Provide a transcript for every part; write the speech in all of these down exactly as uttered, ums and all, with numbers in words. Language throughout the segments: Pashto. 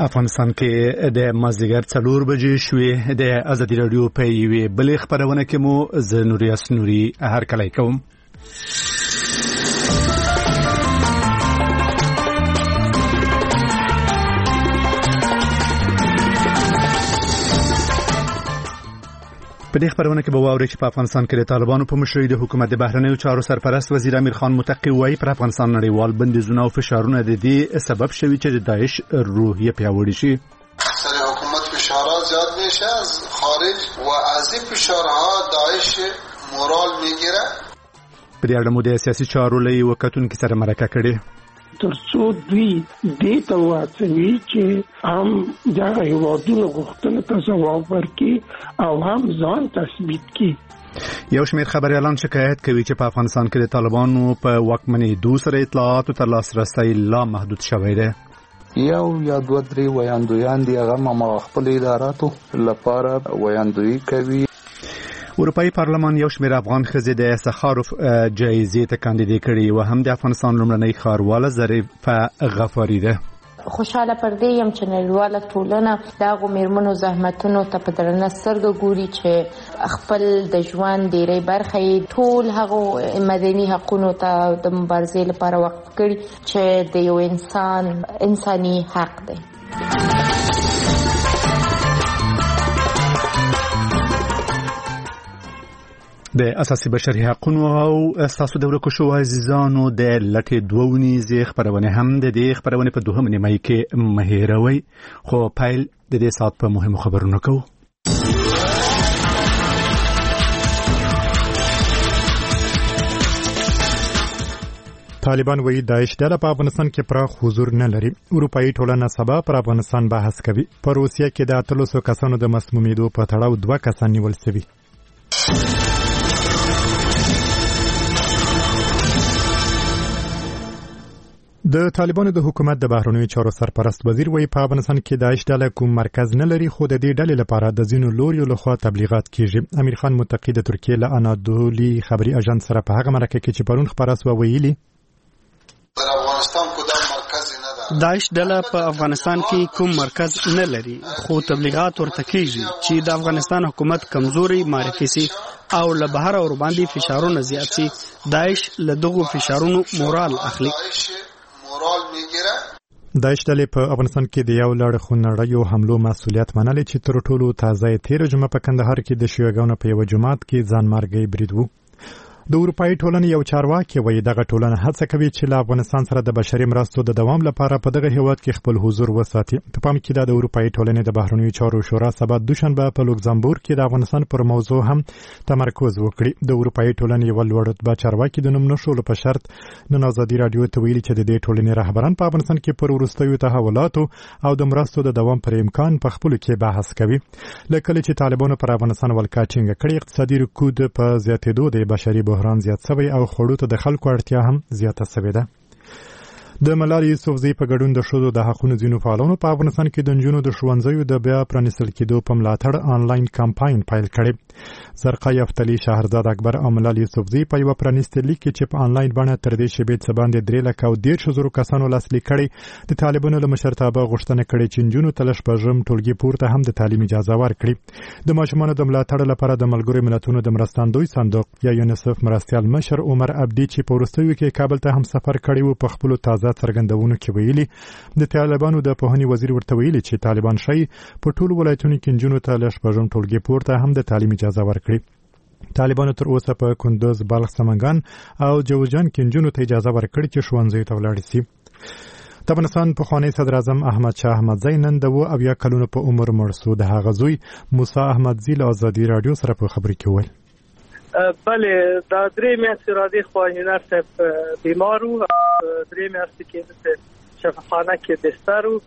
افغانستان کې د مازدیګر څلور بجې شوې. د ازادي راډیو په یوې بلې خپرونه کې مو زه نوریاس نوري هرکلی کوم. په دې خبرونه کې به واورئ چې په افغانستان کې د طالبانو په مشرۍ د حکومت د بهرنیو چارو سرپرست وزیر امیر خان متقی وایي پر افغانستان نړیوال بندیزونه او فشارونه د دې سبب شوي چې د داعش روحیه پیاوړې شي. سر حکومت فشارات زیاد میشه از خارج و از این فشارها داعش مورال میگیره. په دې اړه مو د سیاسي چارو له یوه کتونکي سره مرکه کړې. ترڅو دوی دې ته واچوي چې هم دغه هیوادونو غوښتنو ته ځواب ورکړي او هم ځان تثبیت کړي. یو شمېر خبریالان شکایت کوي چې په افغانستان کې د طالبانو په واکمنېدو سره اطلاعاتو ته لاسرسی لا محدود شوی دی. یو یا دوه درې ویاندویان دي هغه ما خپل اداراتو لپاره ویاندویي کوي. اروپایي پارلمان یو شمېر افغان ښځې د سخاروف جایزې ته کاندیدې کړي و هم د افغانستان لومړنۍ ښارواله ظریفه غفاري ده. خوشاله پر دې یم چې نړیواله ټولنه د هغو میرمنو زحمتونو ته په درنه سترګه ګوري چې خپل د ژوند ډېری برخه یې ټول هغو مدني حقونو ته د مبارزې لپاره وقف کړي چې د یو انسان انساني حق دی. د اساسي بشري حقوقو او اساسو د ورکو شو عزیزانو د لټې دوه ونیزې خبرونه هم د دې خبرونه په دوهم نیمه کې مهیروي. خو پایل د دې سات په مهمو خبرونو کوو. طالبان وایي داعش ډله په افغانستان کې پراخ حضور نه لري. اروپایي ټولنه سبا پر افغانستان بحث کوي. په روسیه کې د اتلسو کسانو د مسمومیدو په تړاو دوه کسان نیول شوي. د طالبانو د حکومت د بهرنیو چارو سرپرست وزیر وایي په افغانستان کې داعش ډله کوم مرکز نه لري، خو د دې ډلې لپاره د ځینو لوریو لخوا تبلیغات کیږي. امیر خان متقی د ترکیې له انادولي خبري اژانس سره په هغه مرکه کې چې پرون خبره سوه ویلي در افغانستان کدام مرکز نه ده. داعش ډله په افغانستان کې کوم مرکز نه لري، خو تبلیغات ورته کیږي چې د افغانستان حکومت کمزوري معرفي سي او له بهر اور باندې فشارونه زیات سي. داعش له دغو فشارونو مورال اخلي. داعش ډلې په افغانستان کې د یو لړ خونړیو حملو مسؤلیت منلی چې تر ټولو تازه تیر جمعه په کندهار کې د شیعاګانو په یو جماعت کې ځان مرګي برید وو. د اروپایي ټولنې یو چارواکي وایي دغه ټولنه هڅه کوي چې له افغانستان سره د بشري مرستو د دوام لپاره په دغه هیواد کې خپل حضور وساتي. په پام کې د اروپایي ټولنې د بهرنیو چارو شورا سبا دوشنبه په لوکزامبورګ کې د افغانستان پر موضوع هم تمرکز وکړي. د اروپایي ټولنې یو لوړ رتبه چارواکي د نوم نشولو په شرط نن ازادي راډیو ته ویلي چې د دې ټولنې رهبران په افغانستان کې پر وروستیو تحولاتو او د مرستو د دوام پر امکان په خپلو کې بحث کوي. لکه چې طالبانو پر افغانستان ولکه ټینګه کړې، اقتصادي رکود په زیاتېدو د بشري بحران زیات شوی او خړو ته د خلکو اړتیا هم زیاته شوې ده. د ملالۍ یوسفزۍ په ګډون د ښځو د حقونو ځینو فعالانو په افغانستان کې د نجونو د ښوونځیو د بیا پرانیستل کېدو په ملاتړ آنلاین کمپاین پیل کړی. زرقا یفتلي شهرزاد اکبر او ملالۍ یوسفزۍ په یوه پرانیستل لیک کې چې په آنلاین بڼه تر دې شیبې څه باندې درې لکه او دېرش زرو کسانو لاسلیک کړی، د طالبانو له مشرتابه غوښتنه کړې چې نجونو ته له شپږم ټولګي پورته هم د تعلیم اجازه ورکړي. د ماشومانو د ملاتړ لپاره د ملګرو ملتونو د مرستندوی صندوق یا یونیسف مرستیال مشر عمر عبدي چې په وروستیو کې کابل ته هم سفر کړی و په خپلو تازه څرګندونو کې ویلي د طالبانو د پوهنې وزیر ورته ویلي چې طالبان شي په ټولو ولایتونو کې نجونو ته له شپږم ټولګي پورته هم د تعلیم اجازه ورکړي. طالبانو تر اوسه په کندوز، بلخ، سمنګان او جوزجان کې نجونو ته اجازه ورکړي چې ښوونځیو ته ولاړ شي. د افغانستان پخوانی صدر اعظم احمد شاه احمدزی نن د اوه اویا کلونو په عمر مړ شو. د هغه زوی موسی احمدزی له ازادي راډیو سره په خبرې کې وویل بله دا درې میاشتې راځي خو انجینر صاحب بیمار و، درې میاشتې کې شفاخانه کې بستر و،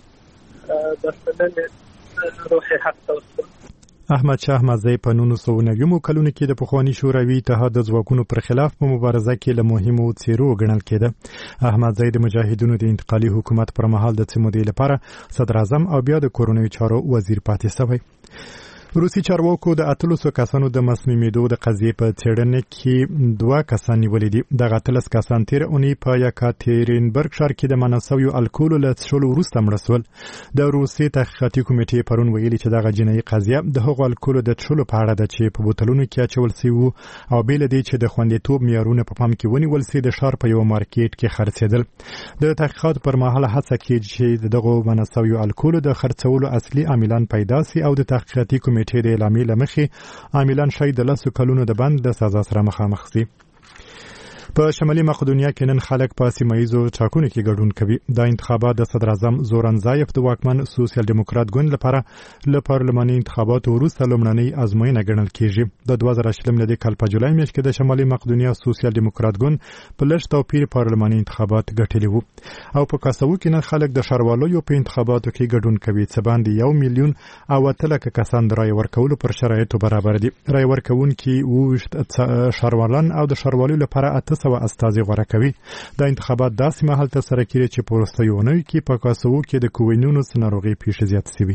دستنن روح حق توسل. احمد شاه احمدزی په نولس سوه نوي کلونو کې د پخواني شوروي اتحاد د ځواکونو پر خلاف په مبارزه کې له مهمو څیرو ګڼل کېده. احمدزی د مجاهدینو د انتقالي حکومت پر مهال د څه مودې لپاره صدر اعظم او بیا د کورنیو چارو وزیر پاتې شوی. روسي چارواکو د اتلسو کسانو د مسمومیدو د قضیې په څېړنه کې دوه کسان نیولي دي. دغه اتلس کسان تېره اونۍ په یکاترینبرګ ښار کې د منع شویو الکولو له څښلو وروسته مړه شول. د روسي تحقیقاتي کمیټې پرون ویلي چې دغه جنایي قضیه د هغو الکولو د څښلو په اړه ده چې په بوتلونو کې اچول سوي وو او بې له دې چې د خوندیتوب معیارونه په پام کې ونیول سي د ښار په یوه مارکیټ کې خرڅېدل. د تحقیقاتو پر مهال هڅه کېږي چې د دغو منع شویو الکولو د خرڅولو اصلي عاملان پیدا سي او د تحقیقاتي کمیټې د اعلامیې له مخې عاملان شاید د لسو کلونو د بند د سزا سره مخامخ سي. په شمالي مقدونیا کې نن خلک په سیمه ییزو ټاکنو کې ګډون کوي. دا انتخابات د صدر اعظم زوران زایف د واکمن سوسیال دیموکرات ګوند لپاره له پارلماني انتخاباتو وروسته لومړنۍ ازموینه ګڼل کېږي. د دوه زره شلم لدې کال په جولای میاشت کې د شمالي مقدونیا سوسیال دیموکرات ګوند په لږ توپیر پارلماني انتخابات ګټلي وو او په کاساو کې نن خلک د ښاروالۍ په انتخاباتو کې ګډون کوي چې باندې یو میلیون او اتلس لکه کسان د رای ورکولو پر شرایطو برابر دي. رای ورکوونکي اوویشت ښاروالان او د ښاروالۍ لپاره اته سوه استازي غوره کوي. دا انتخابات داسې مهال ترسره کیږي چې په وروستیو اونیو کې په کاساو کې د کووینونو ناروغۍ پیښې زیاتې شوي.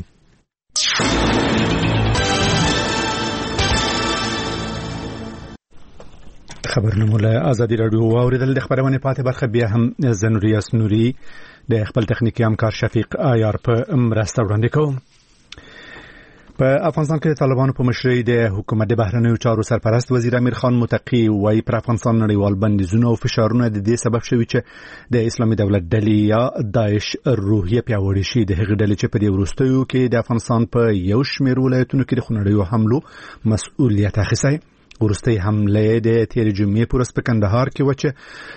خبرونه له ازادي راډیو واوریدل. د خبرونه پاتې برخه بیا هم زنوري اسنوري د خپل تخنیکی همکار شفیق آیار په مرسته وړاندې کوم. په افغانستان کې د طالبانو په مشرۍ د حکومت د بهرنیو چارو سرپرست وزیر امیر خان متقی وايي پر افغانستان نړیوال بندیزونه او فشارونه د دې سبب شوي چې د اسلامي دولت ډلې یا داعش روحیه پیاوړې شي. د هغې ډلې چې په دې وروستیو کې د افغانستان په یو شمېر ولایتونو کې د خونړیو حملو مسؤلیت اخیستی. وروستۍ حمله د تېرې جمعې په ورځ په کندهار کې وه چې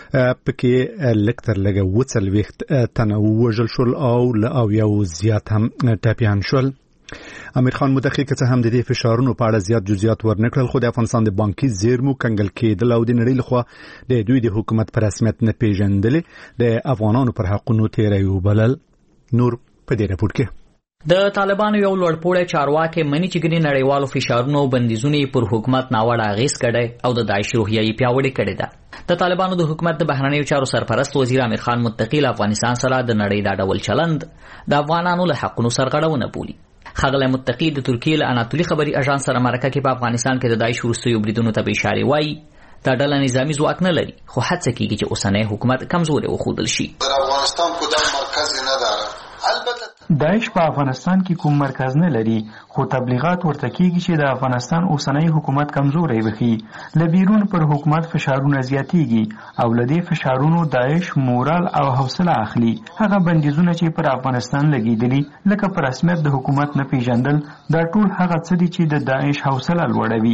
پکې لږ تر لږه اووه څلوېښت تنه ووژل شول او له اویاوو زیات هم ټپیان شول. امیر خان متقی که څه هم د دې فشارونو په اړه زیات جزئیات ورنکړل خو د افغانستان د بانکي زیرمو کنګل کېدل او د نړۍ لخوا د دوی د حکومت په رسمیت نه پیژندلې د افغانانو پر حقونو تېری وبلل. نور په دې راپور کې د طالبانو یو لوړپوړی چارواکي مني چې ګنې نړیوالو فشارونو او بندیزونو پر حکومت ناوړه اغېز کړی او د داعش روحیه یې پیاوړې کړې ده. د طالبانو د حکومت د بهرنیو چارو سرپرست وزیر امیر خان متقی له افغانستان سره د نړۍ دا ډول چلند د افغانانو له حقونو سرغړونه بولي. ښاغلی متقی د ترکیې له اناتولي خبري اژانس سره مرکه کې په افغانستان کې د داعش وروستیو بریدونو ته اشارې وایي دا ډله نظامي ځواک نه لري خو هڅه کېږي چې اوسنی حکومت کمزوری وښودل شي. در افغانستان کدام مرکزی نداره. البته داعش په افغانستان کې کوم مرکز نه لري خو تبلیغات ورته کېږي چې د افغانستان اوسنی حکومت کمزوری وښي. له بیرون پر حکومت فشارونه زیاتېږي او له دې فشارونو داعش مورال او حوصله اخلي. هغه بندیزونه چې پر افغانستان لګېدلي لکه په رسمیت د حکومت نه پیژندل دا ټول هغه څه دي چې د داعش حوصله لوړوي.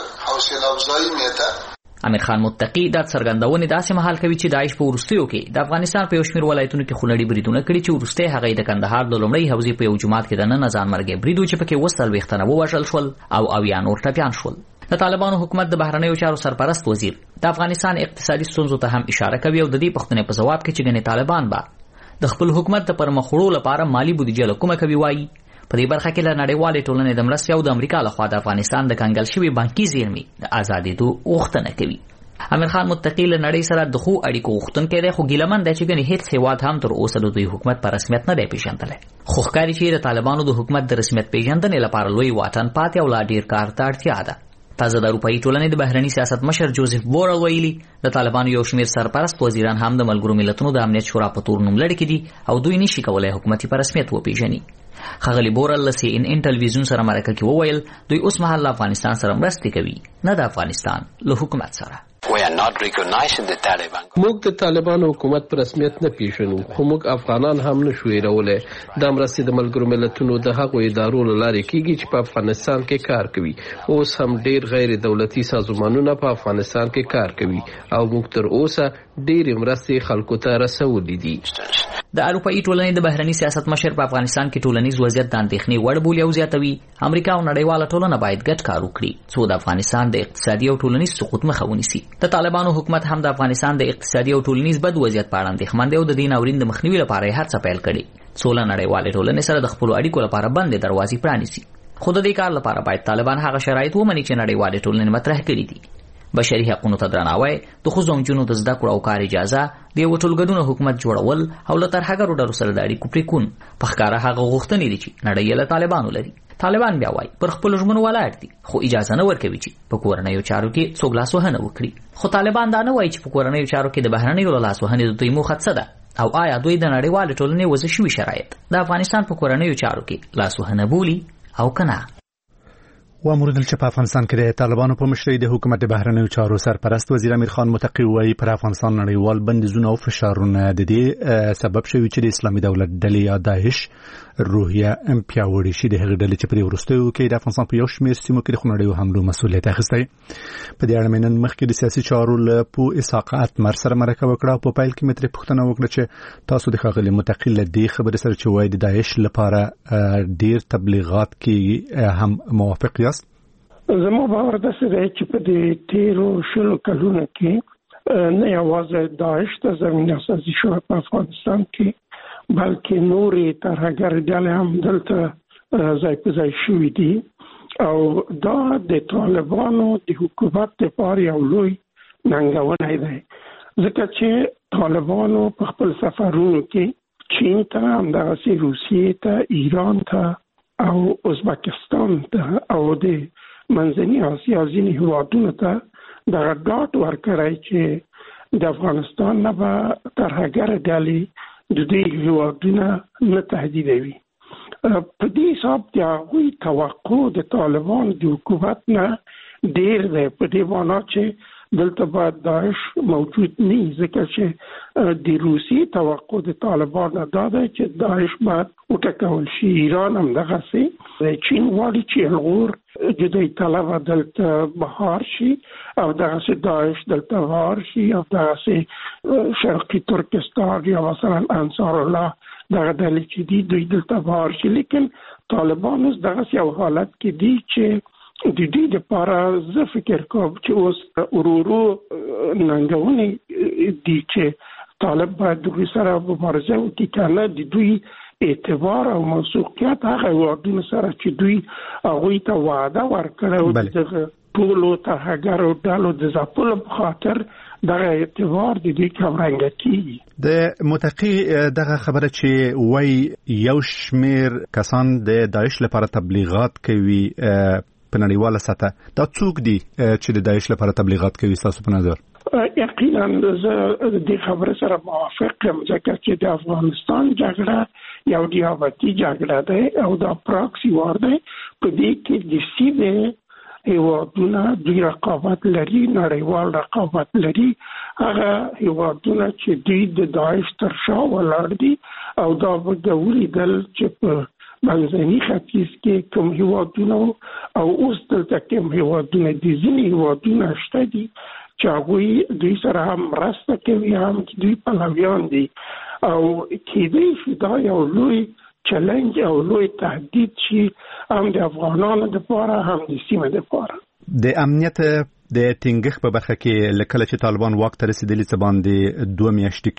حوصله افزایی میته. امیر خان متقی دا څرګندونې داسې مهال کوي چې داعش په وروستیو کې د افغانستان په یو شمېر ولایتونو کې خونړي بریدونه کړي چې وروستی هغه د کندهار د لومړۍ حوزې په یو جومات کې د نن ځان مرګي برید چې پکې اووه څلوېښت تنه ووژل شول او اویا نور ټپیان شول. د طالبانو حکومت د بهرنیو چارو سرپرست وزیر د افغانستان اقتصادي ستونزو ته هم اشاره کوي او د دې پوښتنې په ځواب کې چې ګنې طالبان به د خپل حکومت د پرمخ وړو لپاره مالی بودیجه له کومه کوي وایي په دې برخه کې له نړیوالې ټولنې د مرستې او د امریکا لخوا د افغانستان د کنګل شوي بانکي زیرمې د ازادېدو غوښتنه کوي. امیر خان متقی له نړۍ سره د ښو اړیکو غوښتونکی دی خو ګیلمن دی چې ګنې هېڅ هېواد هم تر اوسه د دوی حکومت په رسمیت نه دی پیژندلی. خو ښکاري چې د طالبانو د حکومت د رسمیت پیژندنې لپاره لوی واټن پاتې او لا ډېر کار ته اړتیا ده. تازه د اروپایي ټولنې د بهرني سیاست مشر جوزف بورل ویلي د طالبانو یو شمېر سرپرست وزیران هم د ملګرو ملتونو د امنیت شورا په تور نوملړ کې دي او دوی نشي کولی حکومتي په رسمیت وپیژني. ښاغلي بورل له سی ان ان ټلویزیون سره مرکه کې وویل دوی اوس مهال له افغانستان سره مرستې کوي نه د افغانستان له حکومت سره. موږ د طالبانو حکومت په رسمیت نه پیژنو خو موږ افغانان هم نشو هیرولی. دا مرستې د ملګرو ملتونو د هغو ادارو له لارې کېږي چې په افغانستان کې کار کوي. اوس هم ډېر غیر دولتي سازمانونه په افغانستان کې کار کوي او موږ تر اوسه ډېرې مرستې خلکو ته رسولې دي. د اروپایي ټولنې د بهرني سیاست مشر په افغانستان کې ټولنیز وضعیت د اندېښنې وړ بولي او زیاتوي امریکا او نړیواله ټولنه باید ګډ کار وکړي څو د افغانستان د اقتصادي او ټولنیز سقوط مخه ونیسي. د طالبانو حکومت هم د افغانستان د اقتصادي او ټولنیز بد وضعیت په اړه اندېښمن دی او د دې ناورین د مخنیوي لپاره یې هڅه پیل کړې څو له نړیوالې ټولنې سره د خپلو اړیکو لپاره بندې دروازې پرانیسي. خو د دې کار لپاره باید طالبان هغه شرایط ومني چې نړیوالې ټولنې مطرح کړي دي. بشري حقوقو ته درناوی، د ښځو او نجونو د زده کړو او کار اجازه، د یو ټولګډون حکومت جوړول او له ترهګرو ډلو سره د اړیکو پرېکون. په ښکاره هغه غوښتنې دي چې نړۍ یې له طالبانو لري. طالبان بیا وایي پر خپلو ژمنو ولاړ دي، خو اجازه نه ورکوي چې په کورنیو چارو کې څوک لاسوهنه وکړي. خو طالبان دا نه وایي چې په کورنیو چارو کې د بهرنیو له لاسوهنې د دوی موخه څه ده او آیا دوی د نړیوالې ټولنې وضع شوي شرایط د افغانستان په کورنیو چارو کې لاسوهنه بولي او که نه. واموردل چې په افغانستان کې د طالبانو په مشرۍ د حکومت د بهرنیو چارو سرپرست وزیر امیر خان متقی وایي پر افغانستان نړیوال بندیزونه او فشارونه د دې سبب شوي چې د اسلامي دولت ډلې یا داعش روحیه پیاوړې شي. د هغې ډلې چې په دې وروستیو کې د افغانستان په یو شمېر سیمو کې د خونړیو حملو مسؤلیت اخیستی. په دې اړه مې نن مخکې د سیاسي چارو له پوه اسحاق اتمر سره مرکه وکړه او په پیل کې مې ترې پوښتنه وکړه چې تاسو د ښاغلي متقي له دې خبرې سره چې وایي د داعش لپاره ډېر تبلیغات کې هم موافق یاست؟ زما باور داسې دی چې په دې تیرو شلو کلونو کې نه یوازې داعش ته زمینه سازي شوې په افغانستان کې، بلکې نورې ترهګرې ډلې هم دلته ځای په ځای شوي دي او دا د طالبانو د حکومت لپاره یو لوی ننګونی دی، ځکه چې طالبانو په خپل سفرونو کې چین ته، همدغسې روسیې ته، ایران ته او ازبکستان ته او د منځني اسیا ځینې هیوادونو ته دغه ډاډ ورکړی چې د افغانستان نه به ترهګرې ډلې د دې هیوادونه نه تهدیدوي. په دې حساب د هغوی توقع د طالبانو د حکومت نه ډېر دی، په دې معنا چې دلته باید داعش موجود نه وي، ځکه چې د روسیې توقع د طالبانو دا دی چې داعش باید وټکول شي. ایران هم دغسې د چین غواړي چې الغور جدای طلبه دلته بهار شي او دغسې داعش دلته بهار شي او دغسې شرقي ترکستان یا مثلا انصار الله دغه ډلې چې دي دوی دلته بهار شي. لیکن طالبان اوس دغسې یو حالت کې دي چې د دې لپاره زه فکر کوم چې اوس ورورو ننګونې دي چې طالب باید دوی سره مبارزه وکړي، که نه د دوی اعتبار او موثوقیت هغه هیوادونو سره چې دوی هغوی ته وعده ورکړی او دغه ټولو ترهګرو ډلو د ځپلو په خاطر دغه اعتبار د دوی کمرنګه کېږي. د متقي دغه خبره چې وایي یو شمېر کسان د داعش لپاره تبلیغات کوي په نړیواله سطح، دا څوک دي چې د داعش لپاره تبلیغات کوي ستاسو په نظر؟ یقینا زه د دې خبرې سره موافق یم، ځکه چې د افغانستان جګړه یو دیابتي جګړه ده او دا پراکسي وار ده. په دې کې د سیمې هیوادونه دوی رقابت لري، نړیوال رقابت لري، هغه هیوادونه چې دوی د داعش تر شا ولاړ دي او دا به ولیدل چې په منځني ختیځ کې کوم هیوادونه او اوس دلته کوم هیوادونه دي، ځینې هیوادونه شته دي چې هغوی دوی سره هم مرسته کوي، هم دوی پلویان دي او کېدای شي دا یو لوی چلنج او لوی تهدید شي هم د افغانانو دپاره هم د سیمې دپاره. د امنیت د ټینګښت په برخه کې لکه چې طالبان واک ته رسیدلي څه باندې دوه میاشتې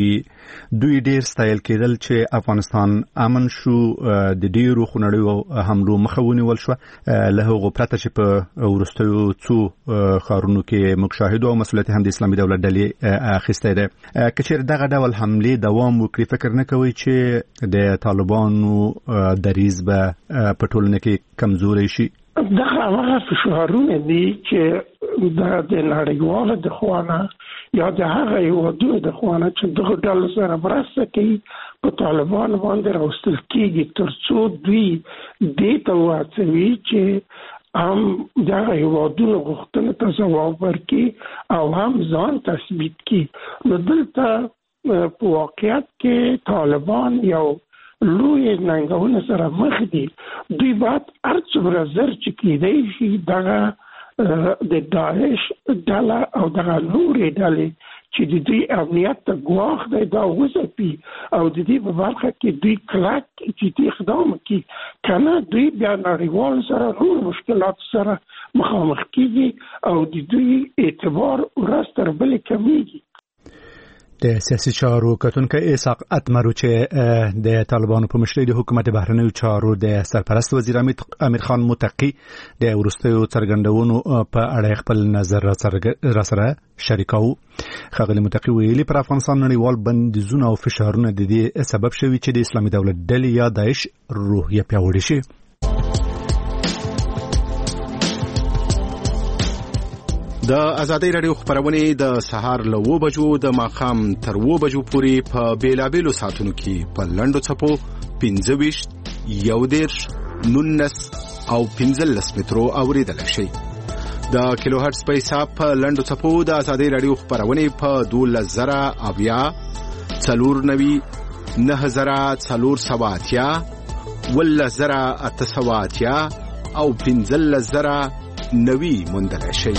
کېږي، دوی ډېر ستایل کېدل چې افغانستان امن شو، د ډېرو خونړیو حملو مخه ونیول شوه، له هغو پرته چې په وروستیو څو ښارونو کې موږ شاهدو او مسؤلیت هم د اسلامي دولت ډلې اخیستی دی. که چېرې دغه ډول حملې دوام وکړي، فکر نه کوئ چې د طالبانو دریځ به په ټولنه کې کمزوری شي؟ دغه هغه فشارونه دي چې د نړیوالو د خوانه یا د هغه هیوادونو د خوانه چې دغه ډلو سره مرسته کوي په طالبانو باندې راوستل کېږي، تر څو دوی دې ته وهڅوي چې هم دغه هیوادونو غوښتنو ته ځواب ورکړي او هم ځان تثبیت کړي. نو دلته په واقعیت کې طالبان یو لوی ننګونو سره مخ دي. دوی باید هر څومره زر چې کېدای شي دغه د داعش ډله او دغه نورې ډلې چې د دوی امنیت ته ګواښ دی دا وځپي او د دې په برخه کې دوی کلک جدي اقدام وکړي، که نه دوی بیا نړیوال سره نور مشکلات سره مخامخ کېږي او د دوی اعتبار ورځ تر بلې کمیږي. د سیاسي چارو کتونکو اسحاق اتمرو چې د طالبانو په مشرۍ د حکومت بهرنیو چارو د سرپرست وزیر امیر خان متقی د وروستیو څرګندونو په اړه خپل نظر را سره شریکاو. ښاغلي متقی ویلي پر افغانستان نړیوال بندیزونه او فشارونه د دې سبب شوي چې د اسلامي دولت ډلې یا داعش روحیه پیاوړې شي. د ازادۍ راډیو خبرونه د سهار له اوه بجو د ماښام تر اوه بجو پورې په بیلابیلو ساعتونو کې په لنډو څپو پنځه ویشت، یو دېرش، نولس او پنځلس مترو اورېدلی شئ. د کیلو هرټز په حساب په لنډو څپو د ازادۍ راډیو خبرونه په دولس زره اویا، څلور نوي، نهه زره څلور سوه اتیا، اوولس زره اته سوه اتیا او پنځلس زره نوي موندلی شئ.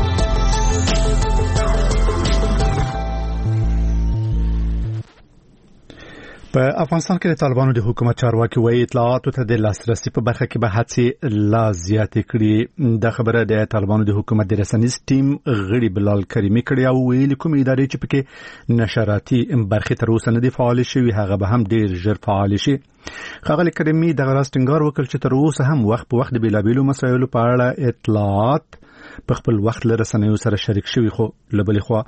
په افغانستان کې د طالبانو د حکومت چارواکي وايي اطلاعاتو ته د لاسرسي په برخه کې به هڅې لا زیاتې کړي. د خبره د طالبانو د حکومت د رسنیز ټیم غړي بلال کریمي کړي او ویلي کومې ادارې چې پکې نشراتي برخه تر اوسه نه دي فعال شوي هغه به هم ډیر ژر فعال شي. ښاغلي کریمي د غراس ټینګار وکړ چې تر اوسه هم وخت په وخت د بیلابیلو مسایلو په اړه اطلاعات په خپل وخت له رسنیو سره شریک شوي، خو له بلې خوا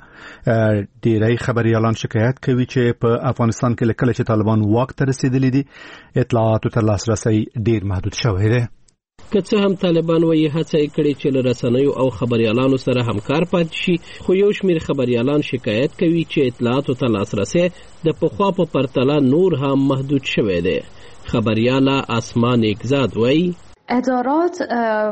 ډېری خبریالان شکایت کوي چې په افغانستان کې کله چې طالبان واک ته رسېدلي دي اطلاعاتو ته لاسرسی ډېر محدود شوی دی. که څه هم طالبان وایي هڅه یې کړې چې له رسنیو او خبریالانو سره همکار پاتې شي، خو یو شمېر خبریالان شکایت کوي چې اطلاعاتو ته لاسرسی د پخوا په پرتله نور هم محدود شوی دی. خبریاله اسما نیکزاد وایي ادارات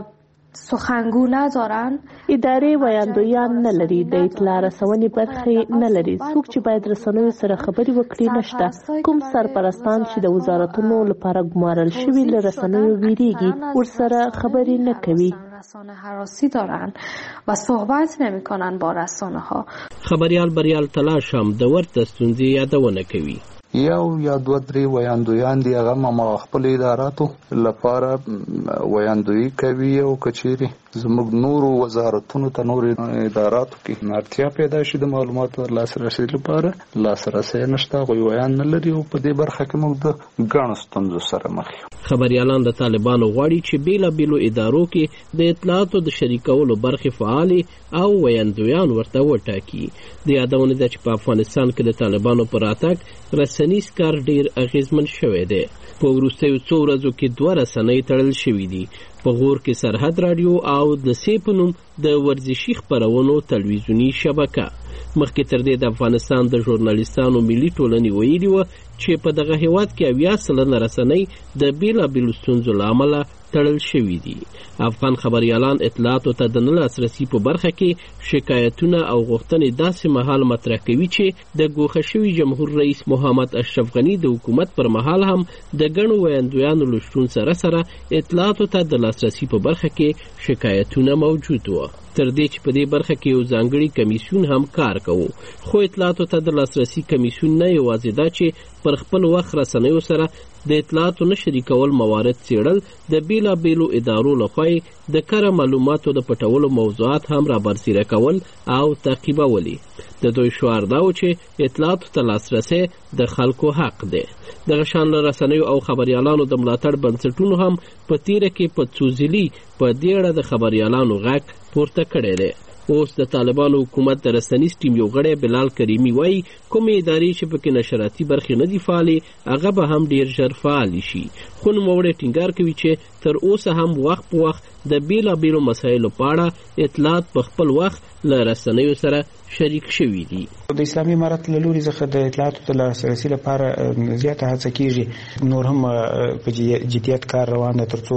سخنگو ندارن، ادارې ویاندویان نه لري، د اطلاع رسونې برخې نه لري، څوک چې باید رسنیو سره خبرې وکړي نشته. کوم سرپرستان چې د وزارتونو لپاره ګمارل شوي له رسنیو ویریږي ورسره خبرې نه کوي. رسانه هراسی دارن و صحبت نمی‌کنن با رسانه ها. خبریال بریال تلاش هم د ورته ستونزې یادونه کوي. یو یا دوه درې ویاندویان دي هغه ما خپل اداراتو لپاره ویاندویي کوي او کچېري زموږ نورو وزارتونو ته نور اداراتو کې اړتیا پیدا شي د معلوماتو لاسرسي لپاره لاسرسي نشته، غوي ویان نه لري او په دې برخه کې موږ د ګڼو ستونزو سره مخ یو. خبریالان د طالبانو غواړي چې بیلابیلو ادارو کې د اطلاعاتو د شریکولو برخې فعالې او ویاندویان ورته وټاکي. د یادونه ده چې په افغانستان کې د طالبانو پر راتګ رسنیز کار ډیر اغیزمن شوی دی. په وروستیو څو ورځو کې دوه رسنۍ تړل شوي دي، په غور کې سرحد رادیو او د سی په نوم د ورزشي خپرونو تلویزیوني شبکه. مخکې تر دې د افغانستان د ژورنالیستانو ملي ټولنې ویلي وه چې په دغه هیواد کې اویا سلنه رسنۍ د بیلابیلو ستونزو له امله تړل شوي دي. افغان خبریالان اطلاعاتو ته د نه لاسرسي په برخه کې شکایتونه او غوښتنې داسې مهال مطرح کوي چې د ګوښه شوي جمهور رئیس محمد اشرف غني د حکومت پر مهال هم د ګڼو ویاندویانو له شتون سره سره اطلاعاتو ته د لاسرسي په برخه کې شکایتونه موجود وو. تر دې چې په دې برخه کې یو ځانګړي کمیسیون هم کار کوو، خو اطلاعاتو ته د لاسرسي کمیسیون نه یوازې دا چې پر خپل وخت رسنیو سره د اطلاعاتو نه شریکول موارد څېړل، د بیلابیلو ادارو لخوا د کره معلوماتو د پټولو موضوعات هم رابرسېره کول او تعقیبولي. د دوی شعار دا و چې اطلاعاتو ته لاسرسی د خلکو حق دی. دغه شان له رسنیو او خبریالانو د ملاتړ بنسټونو هم په تیره کې په څو ځلي په دې اړه د خبریالانو غږ پورته کړی دی. اوس د طالبانو حکومت د رسنیز ټیم یو غړی بلال کریمي وایي کومې ادارې چې پکې نشراتي برخې نه دي فعالې هغه به هم ډیر ژر فعالې شي. خو نوموړی ټینګار کوي چې تر اوسه هم وخت په وخت د بیلابیلو مسایلو په اړه اطلاعات په خپل وخت له رسنیو سره شریک شوي دي. د اسلامي امارت له لوري څخه د اطلاعاتو ته لاسرسي لپاره زیاته هڅه کیږي، نور هم په جدیت کار روان دی ترڅو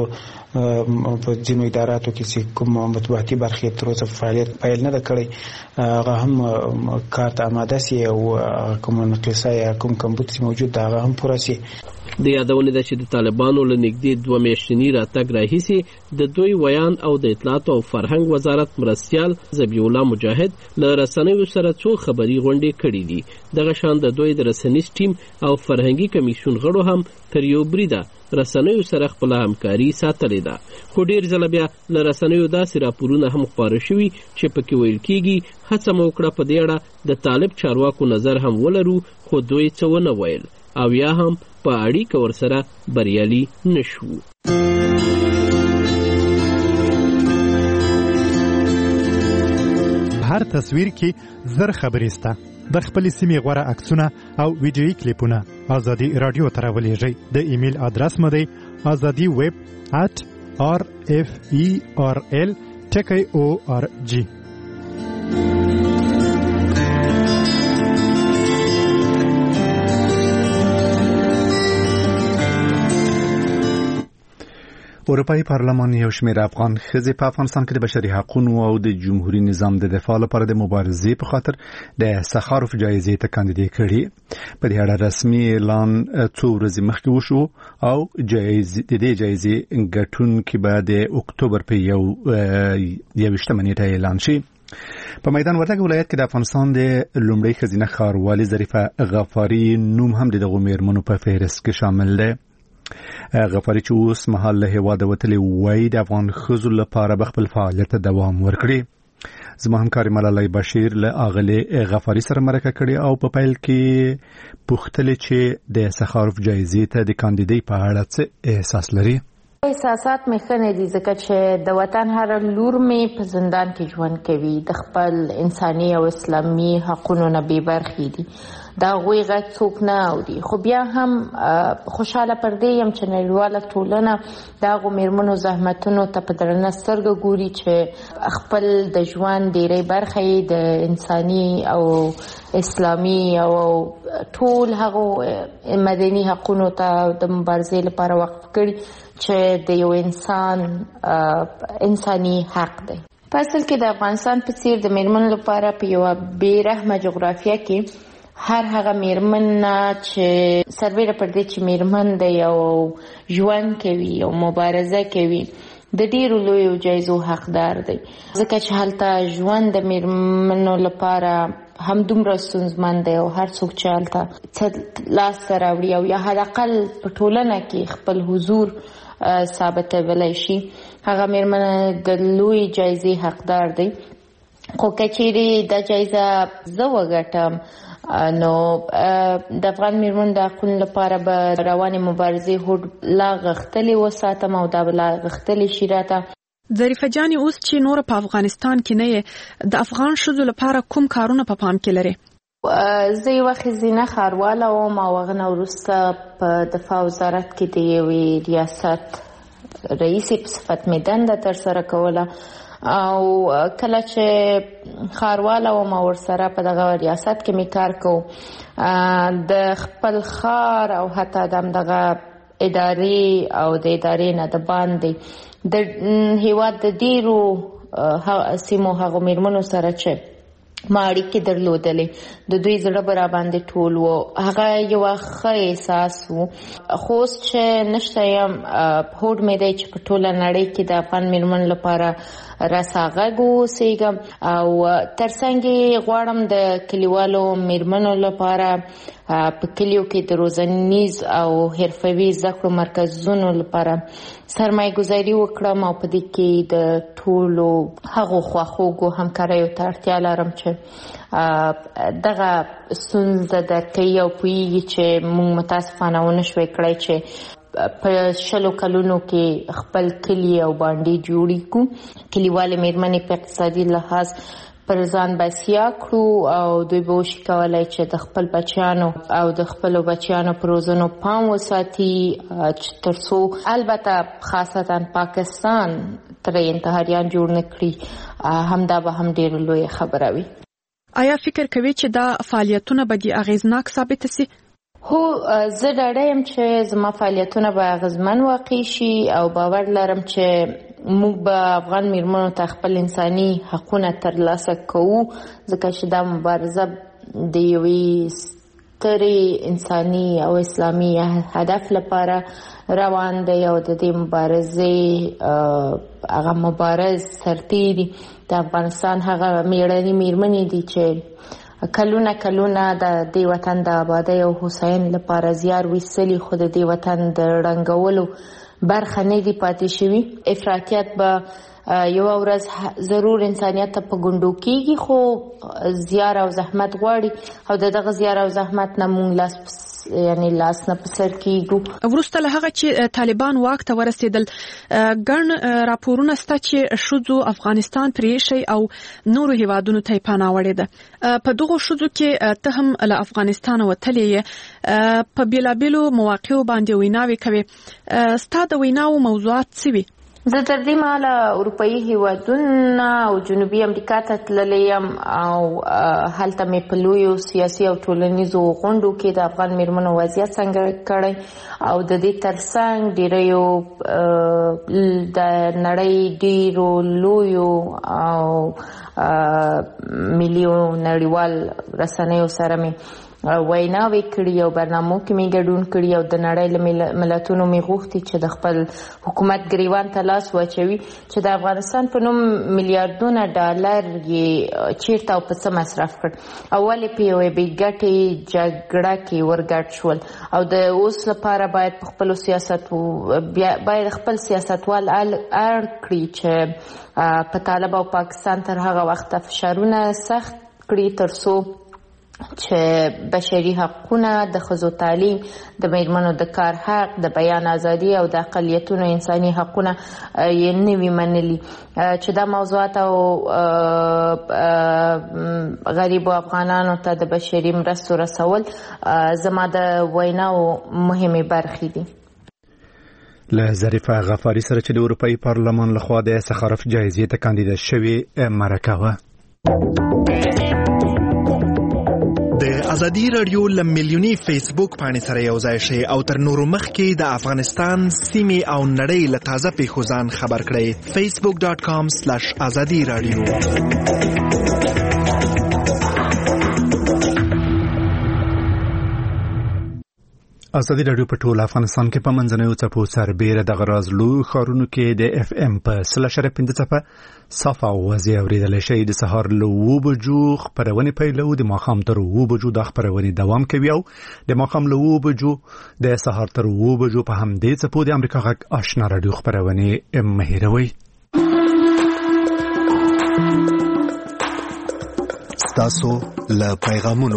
په ځینو اداراتو کې چې کوم مطبوعاتي برخې تر اوسه فعالیت پیل نه ده کړی هغه هم کار ته آماده سي او کوم نقصه یا کوم کمبود موجود ده هغه هم پوره سي. د یادونې ده چې د طالبانو له نږدې دوه میاشتني راتګ راهیسې د دوی ویان او د اطلاعاتو او فرهنګ وزارت مرستیال ذبیح الله مجاهد له رسنیو سره څو خبري غونډې کړې دي. دغه شان د دوی د رسنیز ټیم او فرهنګي کمیسیون غړو هم تر یو بریده رسنیو سره خپل همکاري ساتلې ده. خو ډیر ځله بیا له رسنیو داسې راپورونه هم خپاره شوي چې پکې ویل کېږي هڅه مو وکړه په دې اړه د طالب چارواکو نظر هم ولرو، خو دوی څه ونه ویل او یا هم په اړیکه ورسره بریالي نشو. هر تصویر کې زر خبرې سته. د خپل سیمې غوړه عکسونه او ویډیویي کلیپونه ازادي رادیو ته راولېږئ. د ایمیل ادرس مو دی ازادي ویب at r f e r l ټکی او ار جی. اروپایي پارلمان یو شمېر افغان ښځې په افغانستان کې د بشري حقوقو او د جمهوریت نظام د دفاع لپاره د مبارزې په خاطر د سخاروف جایزې ته کاندیدې کړي. په دې اړه رسمي اعلان څو ورځې مخکې وشو او جایزې د دې جایزې ګټونکي به د اکتوبر په یو یویشتمه نیټه اعلان شي. په میدان وردګ ولایت کې د افغانستان د لومړۍ ښځینه ښاروالې ظریفه غفاري نوم هم د دغو میرمنو په فهرست کې شامل دی. غفاري چې اوس مهال له هېواده وتلې وایي د افغان ښځو لپاره به خپل فعالیت ته دوام ورکړي. زما همکاري ملالۍ بشیر له اغلې غفاري سره مرکه کړې او په پیل کې پوښتلې چې د سخاروف جایزې ته د کاندیدۍ په اړه څه احساس لري. احساسات مې ښه نه دي ځکه چې د وطن هر لور مې په زندان کې ژوند کوي، د خپل انساني او اسلامي حقونو نه بې برخې دي. دا غوی غږ څوک نه اوري، خو بیا هم خوشحاله پر دې یم چې نړیواله ټولنه د هغو میرمنو زحمتونو ته په درنه سترګه ګوري چې خپل د ژوند ډېری برخه یې د انساني او اسلامي او ټول هغو مدني حقونو ته د مبارزې لپاره وقف کړي چې د یو انسان انساني حق دی. په اصل کې د افغانستان په څیر د میرمنو لپاره په یوه بې رحمه جغرافیه کې هر هغه میرمن چې سربیره پر دې چې میرمن دی او ژوند کوي او مبارزه کوي د ډیرو لویو جایزو حقدار دی، ځکه چې هلته ژوند د میرمنو لپاره هم دومره ستونزمن دی او هر څوک چې هلته څه لاسته راوړي او یا حداقل په ټولنه کې خپل حضور ثابتولی شي هغه میرمن د لوی جایزې حقدار دی. خو که چیرې دا جایزه زه وګټم نو د افغان میرمنو د حقونو لپاره به روانې مبارزې هوډ لا غښتلې وساتم او دا به لا غښتلې شي راته. ظریفه جانې اوس چې نور په افغانستان کې نه یې د افغان ښځو لپاره کوم کارونه په پام کې لري؟ زه یوه ښځینه ښاروال وم او هغه نه وروسته په دفاع وزارت کې د یوې ریاست رئیسې په صفت مې دنده ترسره کوله او کله چې ښارواله وم او ورسره په دغه ریاست کې مې کار کوم د خپل ښار او حتی د همدغه ادارې او د ادارې نه د باندې د هېواد د ډېرو سیمو هغو میرمنو سره چې ما اړیکې درلودلې د دوی زړه به راباندې ټول و. هغه یوه ښه احساس و. خو اوس چې نشته یم هوډ مې دی چې په ټوله نړۍ کې د افغان میرمنو لپاره رسا غږ واوسېږم او تر څنګ یې غواړم د کلیوالو میرمنو لپاره په کلیو کې د روزنیز او حرفوي زده کړو مرکزونو لپاره سرمایه گذاري وکړم او په دې کې د ټولو هغو خواخوږو همکاریو ته اړتیا لرم چې دغه ستونزه درک کوي او پوهیږي چې موږ متاسفانه ونه شوی کړی چې په شلو کلونو کې خپل کلی او باندې جوړی کو. کلیوالې میرمنې په اقتصادي لحاظ پر ځان بسیا کړو او دوی به وشي کولی چې د خپل بچیانو او د خپلو بچیانو پر روزنو پام وساتي تر څو البته خاصتا پاکستان ترې انتحاریان جوړ نه کړي. همدا به هم ډېره لویه خبره وي. آیا فکر کوي چې دا فعالیتونه به دې اغېزناک ثابت شي؟ هو زه ډاډه یم چې زما فعالیتونه به اغېزمن واقع شي او باور لرم چې موږ به افغان میرمنو ته خپل انساني حقونه ترلاسه کوو، ځکه چې دا مبارزه د یوې سترې انساني او اسلامي هدف لپاره روان دی او د دې مبارزې هغه مبارز سرتیري د افغانستان هغه میړني میرمنې دي چې کلونه کلونه د دې وطن د آبادۍ او هوساینې لپاره زیار ویستلي، خو د دې وطن د ړنګولو برخه نه دي پاتې شوي. افراطیت به یو ورځ ضرور انسانیت ته په ګونډو کېږي، خو زیار او زحمت غواړي او د دغه زیار او زحمت نه مونږ لاس یعنی لاس نه په سر کېږو. وروسته له هغه چې طالبان واک ته ورسېدل، ګڼ راپورونه شته چې ښځو افغانستان پرېښی او نورو هیوادونو ته یې پناه وړې ده. په دغو ښځو کې ته هم له افغانستانه وتلې یې، په بېلابېلو مواقعو باندې ویناوې کوې. ستا د ویناوو موضوعات څه وي؟ زه تر دې مهاله اروپایي هیوادونه او جنوبي امریکا ته تللی یم او هلته مې په لویو سیاسي او ټولنیزو غونډو کې د افغان میرمنو وضعیت څنګه کړی او د دې ترڅنګ ډیریو د نړۍ ډیرو لویو او ملي او نړیوال رسنیو سره مې ویناوې کړي او برنامو کې مې ګډون کړي او د نړۍ له ملتونو مې غوښتي چې د خپل حکومت ګریوان ته لاس واچوي چې د افغانستان په نوم میلیارډونه ډالر یې چیرته او په څه مصرف کړ او ولې په یوې بې ګټې جګړه کې ورګډ شول او د اوس لپاره باید په خپلو سیاست باید خپل سیاستوال اړ کړي چې په طالب او پاکستان تر هغه وخته فشارونه سخت کړي تر څو چې بشري حقونه، د ښځو تعلیم، د میرمنو د کار حق، د بیان ازادي او د اقلیتونو انساني حقونه یې نه وي منلي. چې دا موضوعات او غریبو افغانانو ته د بشري مرستو رسول زما د ویناو مهمې برخې دي. له ظریفه غفاري سره چې د اروپایي پارلمان لخوا د سخارف جایزې ته کاندیدا شوې مرکه وه. د ازادي رادیو له میلیوني فیسبوک پاڼې سره یو ځای شئ او تر نورو مخکې د افغانستان سیمې او نړۍ له تازه پیښو ځان خبر کړئ. فیسبوک ډاټ کام سلاش ازادي رادیو. ازادي رادیو په ټول افغانستان کې په منځنیو څپو سربېره د غراز لوی ښارونو کې د اف ام په سل اشاریه پنځه څپه صافه اوازې اورېدلی شئ. د سهار له اوو بجو خپرونې پیلوو، د ماښام تر اوو بجو دا خپرونې دوام کوي او د ماښام له اوو بجو د سهار تر اوو بجو په همدې څپو د امریکا غږ آشنا رادیو خپرونې مه هېروئ. ستاسو له پیغامونو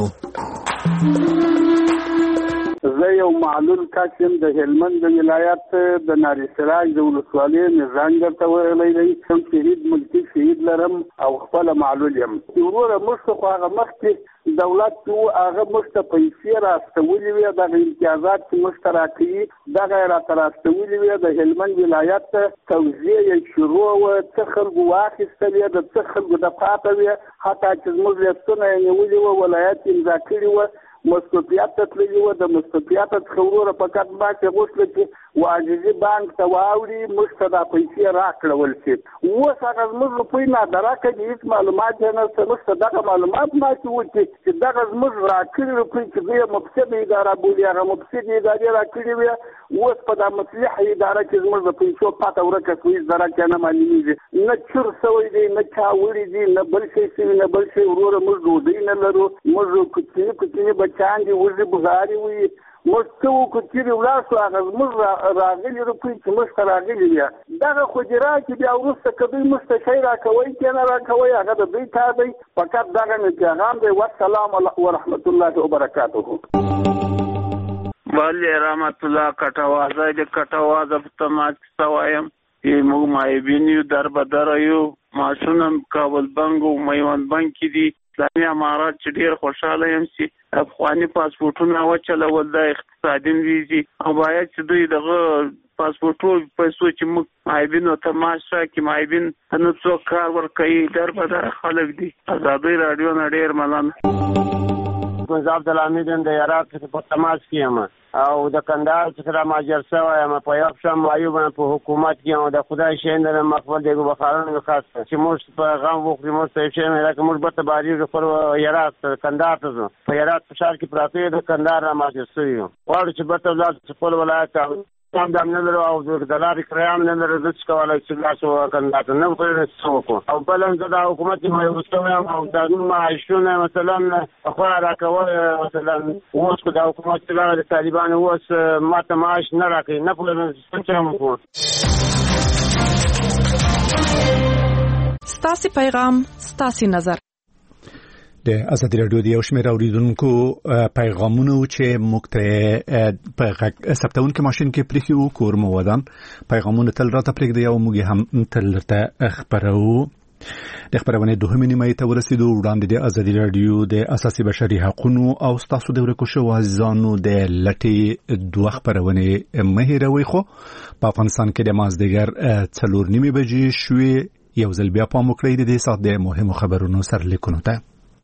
زه یو معلول کس یم د هلمند ولایت د ناری سراج د ولسوالۍ نظام درته ویلی دی. کوم شهید ملکي شهید لرم او خپل معلول یم. وروره موږ خو هغه مخکې دولت و هغه موږ ته پیسې راستولې وې، دغه امتیازات چې موږ ته راکوي دغه یې راته راستولې وې. د هلمند ولایت توزیع یې شروع وه، څه خلکو واخیستلې، د څه خلکو د پاته وې، حتی چې زموږ لیستونه یې نیولي وه، ولایت یې امضا کړي وه، مستوفیات ته تللي وه. د مستوفیات څخه وروره فقط ما چې غوښتله چې عاجزي بانک ته واوړي موږ ته دا پیسې راکړول شي. اوس هغه زموږ روپۍ نادرکه دي، هېڅ معلومات یې نشته. موږ ته دغه معلومات ماته وکړي چې دغه زموږ راکړي روپۍ چې دوی یې مفسده اداره بولي، هغه مفسدې ادارې راکړي وې. اوس په دا مصلحه اداره کې زموږ د پیسو پته ورکه شوه، هېڅ درک یې نه معلومېږي، نه چور سوی دی، نه چا وړي دي، نه بل شی شوي، نه بل شی. وروره موږ ډوډۍ نه لرو، موږ کوچني کوچني بچیان دي، وزې بغارې وي. موږ څه وکړو چیرې ولاړ شو، هغه زموږ راغلي روپۍ چې موږ ته راغلي وي دغه خو دې راکړي. بیا وروسته که دوی موږ ته شی راکوئ که نه راکوئ هغه د دوی کار دی. فقط دغه مې پیغام دی. والسلام ورحمة الله وبرکاته. بله رحمت الله کټوازه د کټوازه په تماس سوایم موږ مایبین یو در بدر یو ماشونم کابل بنک او میوند بنک دي. اسلامي امارات چې ډیر خوشاله یم چې افغاني پاسپورتونه وچلول د اقتصادي ویزي او باید چې دوی دغه پاسپورتو پیسو چې موږ مایبینو ته معاش راکړي. مایبین نو څوک کار ورکوي، در بدر خلک دي. ازادي رادیو نه ډیر مننه. ګنز عبدالحمید د هرات په تماس کې یم او د کندهار څخه را مهاجر شوی یم. په یو شم ایوب په حکومت کې یم. د خدای شین د مقبول دی بخارونه خاص چې موږ په غم وکړو موږ ته شي نه راکه موږ به تباری خپل هرات کندهار ته ځو. په هرات په شهر کې پراته د کندهار را مهاجر شوی یم. واړو چې به ته ځل خپل ولایت هم د نه لرو او د دلاري کرام نه لرو د څه کولای چې تاسو کندهار نه پرې څوک او بلن د حکومت مې وستوي او د معاشونه مثلا خو راکول مثلا اوس کو د حکومت د طالبان اوس ماته معاش نه راکې نه پرې څه مو. ستاسو پیغام ستاسو نظر. د ازادي رادیو د یو شمېر اوریدونکو پیغامونه چې موږ ته په ثبتون کې ماشين کې پریښي وو کور مو ودان پیغامونه تل راته پرېږدي او موږ هم تل ته خبرو. د خبرونه دوهمه نیمه ته ورسېدو. وړاندې د ازادي رادیو د اساسي بشري حقوقو او تاسو د ورکو شو عزیزانو د لټي دوه خبرونه مهیروي خو په افغانستان کې د مازدیګر څلور نیمه بجې شوې. یو ځل بیا په مکرې د دې سات د مهمو خبرونو سره لیکونو ته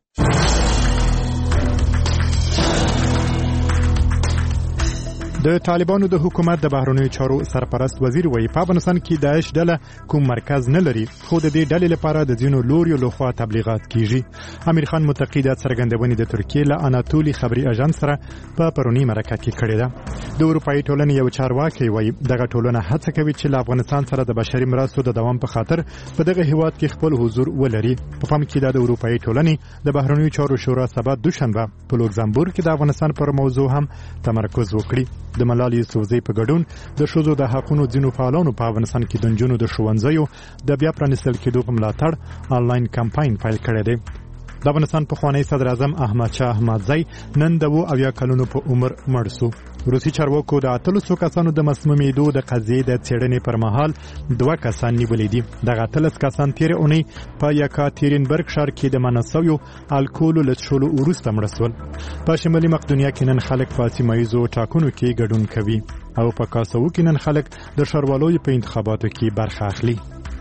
د طالبانو د حکومت د بهرنیو چارو سرپرست وزیر وایي په افغانستان کې داعش ډله کوم مرکز نه لري خو د دې ډلې لپاره د ځینو لوریو لخوا تبلیغات کیږي. امیر خان متقی د څرګندونې د ترکیې له اناتولي خبري اژانس سره په پرونی مرکه کې کړې ده. د اروپאי ټولنې یو چارواکي وایي دغه ټولنه هڅه کوي چې له افغانستان سره د بشري مرستو د دوام په خاطر په دغه هیواد کې خپل حضور ولري. په پام کې د اروپאי ټولنې د بهرنیو چارو شورا سبا دوشنبه په لوکزامبورګ کې د افغانستان پر موضوع هم تمرکز وکړي. د ملال یوسفزۍ په ګډون د ښځو د حقوقو ځینو فعالانو په افغانستان کې د نجونو د ښوونځیو د بیا پرانیستل کېدو په ملاتړ آنلاین کمپاین پیل کړی دی. د افغانستان پخوانی صدر اعظم احمد شاه احمدزی نن د اویا کلونو په عمر مړ شو. روسي چارواکو د اتلسو کسانو د مسمومیدو د قضیې د څېړنې پر مهال دوه کسان نیولې دي. دغه اتلس کسان تېرې اونۍ په یکاترینبرګ ښار کې د منع شویو الکولو له څښلو وروسته مړه شول. په شمالي مقدونیا کې نن خلک په سیمه ییزو ټاکنو کې ګډون کوي او په کاسوو کې نن خلک د ښاروالۍ په انتخاباتو کې برخه اخلي.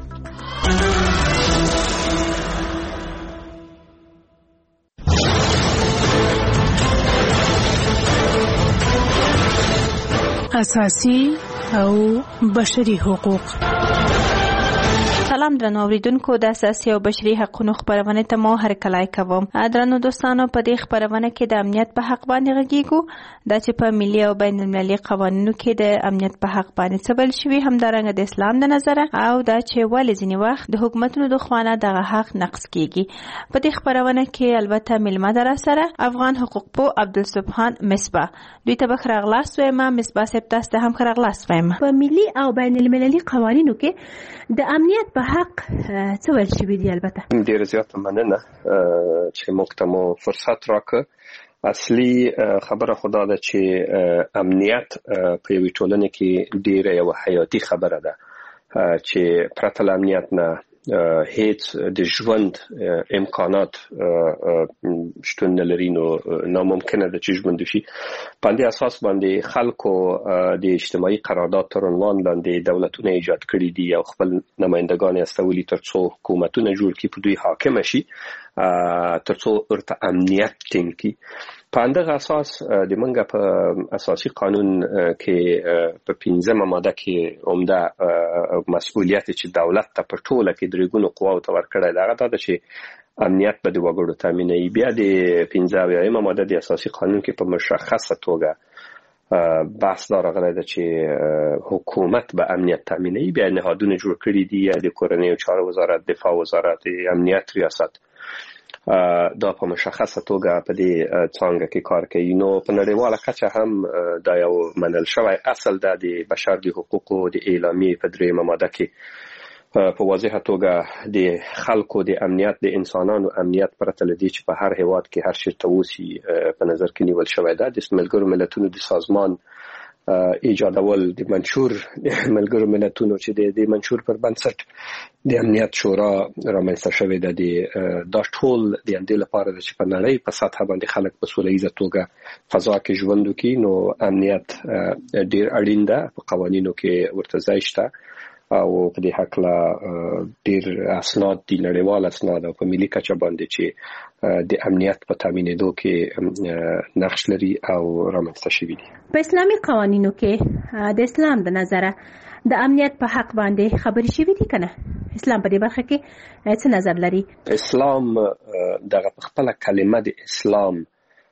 اساسي او بشري حقوق. سلام درنو اوریدونکو د اساسي او بشري حقوقو خبرونه ته مو هر کله کوم. درنو دوستانو په دې خبرونه کې د امنیت په حق باندې غږیږو د چې په ملي او بین المللي قوانینو کې د امنیت په حق باندې څبل شوی همدارنګه د اسلام د نظره او د چې ولې ځینی وخت د حکومتونو د خوانه دغه حق نقض کیږي. په دې خبرونه کې البته ملما در سره افغان حقوق پو عبدالسبحان مصباح دوی ته بخراغلاس وایم. مصباح سپ تاسو ته هم خراغلاس وایم. په ملي او بین المللي قوانینو کې د امنیت په حق څه ویل شوی دی. البته ډیر زیات مننه چې موږ ته مو فرصت راکړ. اصلي خبره خدا ده چې امنیت په یوې ټولنه کې ډیره یو حیاتي خبره ده چې پرته له امنیت نه هیڅ د ژوند امکانات شتون نه لري. نو ناممکنه ده چې ژوند وشي. په دې اساس باندې خلکو د اجتماعي قرارداد تر عنوان لاندې دولتونه ایجاد کړي دي او خپل نمائندگان استولي ترڅو حکومتونه جوړ کړي په دوی حاکم شي ترڅو ورته امنیت ټینګ کړي. په اندغه اساس د منګه په اساسي قانون کې په پنځمه ماده کې عمده مسؤلیت چې دولت ته په ټوله کې درېګونو قواو ته ورکړی دی هغه دا ده چې امنیت به د وګړو تامینوي. بیا د پنځه اویایمه ماده د اساسي قانون کې په مشخصه توګه بحث دا راغلی ده چې حکومت به امنیت تامینوي. بیا نهادونه جوړ کړي دي د کورنیو چارو وزارت، دفاع وزارت، امنیت ریاست دا په مشخصه توګه په دې څانګه کې کار کوي. نو په نړیواله کچه هم دا یو منل شوی اصل ده د بشر د حقوقو د اعلامیې په درېیمه ماده کې په واضحه توګه د خلکو د امنیت د انسانانو امنیت پرته له دې چې په هر هیواد کې هر چیرته اوسي په نظر کې نیول شوی ده. د ملګرو ملتونو د سازمان ایجادول د منشور ملګرو ملتونو چې د منشور پر بنسټ د امنیت شورا رامنځته شوې ده. د دا ټول د دې لپاره چې په نړۍ په سطح باندې خلک په سوله ییزه توګه فضا کې ژوند وکړي. نو امنیت ډیر اړین ده. په قوانینو کې ورته ځای شته او په دې حق لا ډیر اسناد دي، نړیوال اسناد او په ملي کچه باندې چې د امنیت په تامینېدو کې نقش لري او رامنځته شوي دي. په اسلامي قوانینو کې د اسلام د نظره د امنیت په حق باندې خبرې شوي دي کنه؟ اسلام په دې برخه کې څه نظر لري؟ اسلام دغه په خپل کلمه د اسلام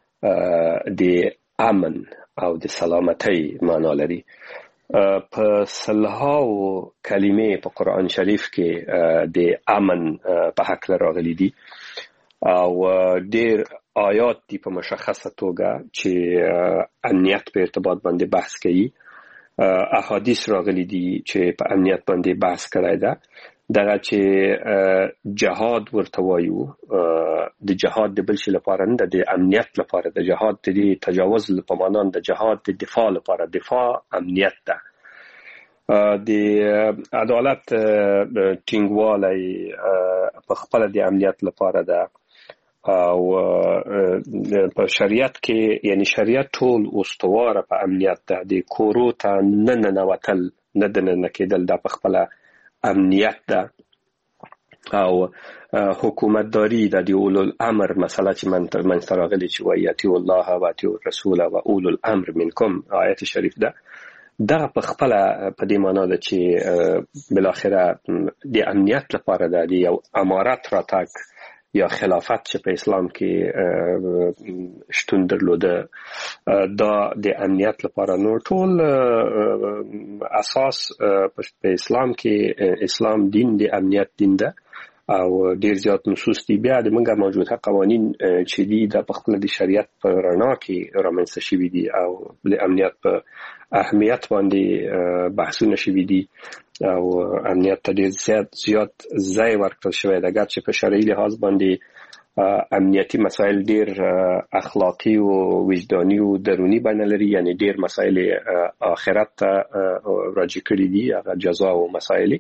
د امن او د سلامتی معنا لري. په سلهاو کلمې په قرآن شریف کې د امن په حق راغلي دي او ډېر آیات دي په مشخصه توګه چې امنیت په ارتباط باندې بحث کوي. احادیث راغلي دي چې په امنیت باندې بحث کړی ده. دغه چې جهاد ورته وایو، د جهاد د بل شي لپاره نه، د امنیت لپاره د جهاد د تجاوز په معنا د جهاد د دفاع لپاره، دفاع امنیت ده. د عدالت ټینګوالی په خپل د امنیت لپاره ده او په شریعت کې یعنی شریعت ټول استواره په امنیت ده. د کورو ته نه ننوتل، نه دننه کېدل دا په خپل امنیت ده. او حکومتداري د دی اولو الامر مسله چې منځته راغلي چې وایي اطیعوا الله و اطیعوا الرسول و اولو الامر منکم، آیت شریف ده. دغه په خپل په دې معنا ده چې بالاخره د امنیت لپاره ده، د یو امارت راتګ یا خلافت چې په اسلام کې شتون درلوده دا د امنیت لپاره نور ټول اساس په اسلام کې اسلام دین د امنیت دین ده او ډیر زیات نصوص دي. بیا د موږ موجوده قوانین چې دي د په خپل د شریعت په رڼا کې رامنځته شوي دي او د امنیت په اهمیت باندې بحثونه شوي دي او امنیت ته ډیر زیات زیات ځای ورکړل شوی ده. چې په شرعي لحاظ باندې امنیتي مسایل ډیر اخلاقی او وجداني او دروني بڼه لري، یعنی ډیر مسایل آخرت ته راجع کړي دي، هغه جزا او مسایل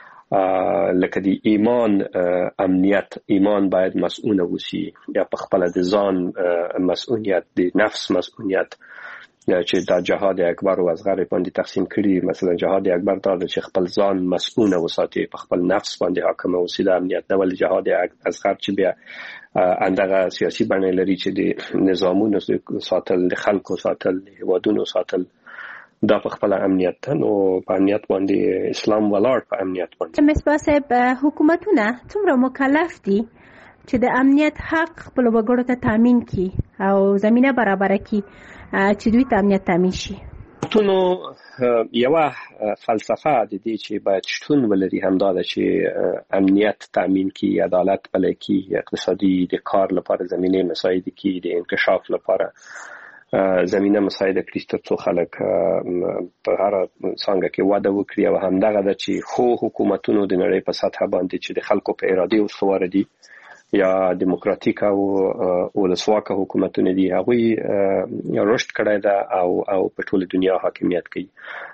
لکه د ایمان امنیت. ایمان باید مسؤول وسی، یا په خپل د ځان مسؤلیت، د نفس مسؤلیت چې دا جهاد اکبر او اصغر باندې تقسیم کړي. مثلا جهاد اکبر دا چې خپل ځان مسؤول وساتي، په خپل نفس باندې حاکم اوسي د امنیت نه، ول جهاد اصغر چې بیا اندغه سیاسي بڼه لري چې د نظامونو ساتل، د خلکو ساتل، د هیوادونو ساتل، دا په خپل امنیت ته. نو په امنیت باندې اسلام ولاړ په امنیت باندې. مصباح صاحب، حکومتونه څومره مکلف دي چې د امنیت حق خپل وګړو ته تامین کړي او زمينه برابر کړي چې دوی ته امنیت تامین شي؟ تونو یو فلسفه د دې چې باید شتون ولري همدا ده چې امنیت تامین کی، عدالت پلی کی، اقتصادي د کار لپاره زمینه مساعد کی، د انکشاف لپاره زمینه مساعد کړي ترڅو خلک په هر څنګه کې وده وکړي. او همدغه ده چې خو حکومتونو د نړۍ په سطح باندې چې د خلکو په اراده استوار دي یا دیموکراتیک او ولسواک حکومتونه دي، هغوی رشد کړی ده او او په ټوله دنیا حاکمیت کوي.